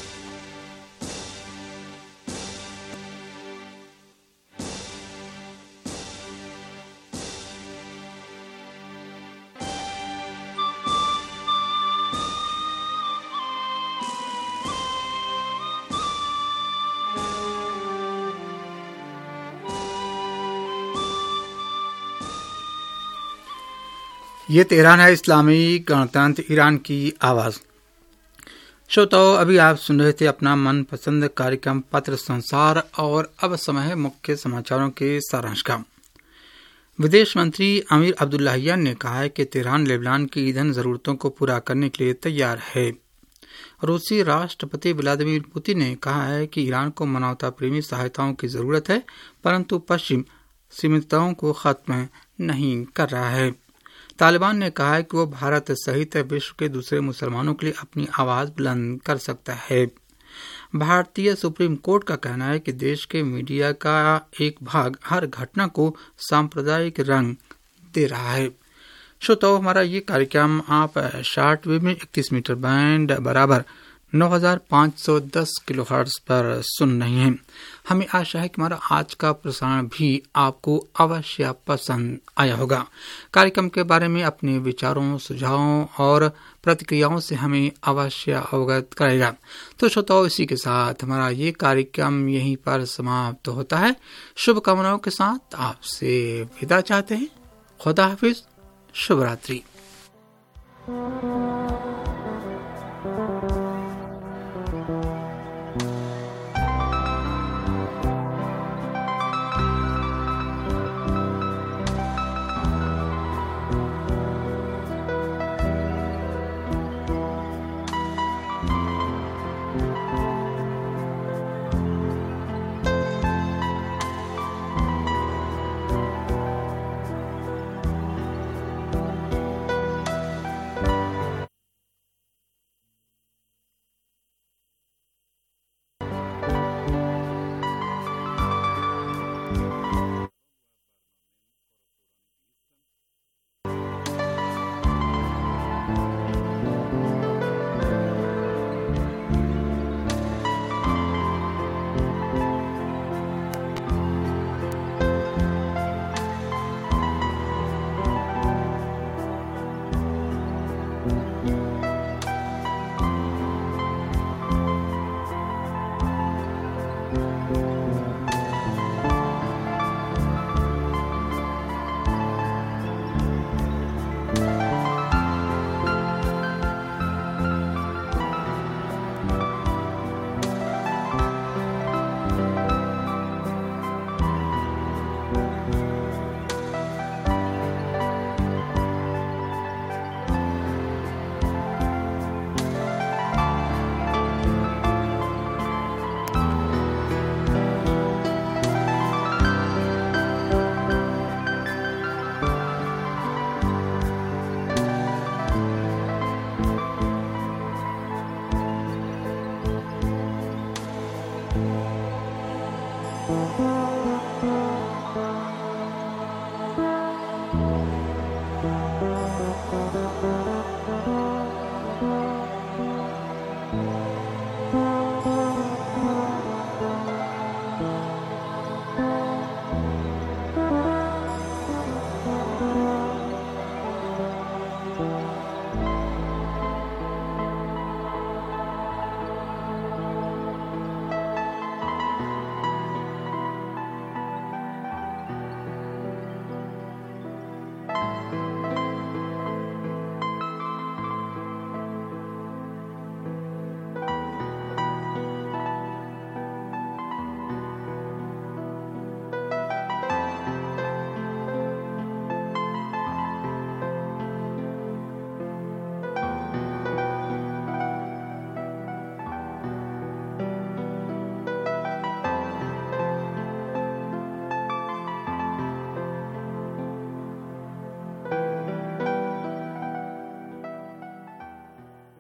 ये तेहरान है, इस्लामी गणतंत्र ईरान की आवाज़। श्रोताओ, अभी आप सुन रहे थे अपना मनपसंद कार्यक्रम पत्र संसार, और अब समय है मुख्य समाचारों के सारांश का। विदेश मंत्री अमीर अब्दुल्लाहियान ने कहा है कि तेहरान लेबनान की ईंधन जरूरतों को पूरा करने के लिए तैयार है। रूसी राष्ट्रपति व्लादिमीर पुतिन ने कहा है कि ईरान को मानवता प्रेमी सहायताओं की जरूरत है, परंतु पश्चिम सीमितताओं को खत्म नहीं कर रहा है। तालिबान ने कहा है कि वो भारत सहित विश्व के दूसरे मुसलमानों के लिए अपनी आवाज बुलंद कर सकता है। भारतीय सुप्रीम कोर्ट का कहना है कि देश के मीडिया का एक भाग हर घटना को सांप्रदायिक रंग दे रहा है। श्रोताओ, हमारा ये कार्यक्रम आप शॉर्ट वेव में इकतीस मीटर बैंड बराबर नौ हजार पाँच सौ दस किलो हर्ट्ज पर सुन रहे हैं। हमें आशा है कि हमारा आज का प्रसारण भी आपको अवश्य पसंद आया होगा। कार्यक्रम के बारे में अपने विचारों, सुझावों और प्रतिक्रियाओं से हमें अवश्य अवगत करेगा। तो श्रोताओ, इसी के साथ हमारा ये कार्यक्रम यहीं पर समाप्त होता है। शुभकामनाओं के साथ आपसे विदा चाहते हैं। खुदा हाफिज, शुभ रात्रि।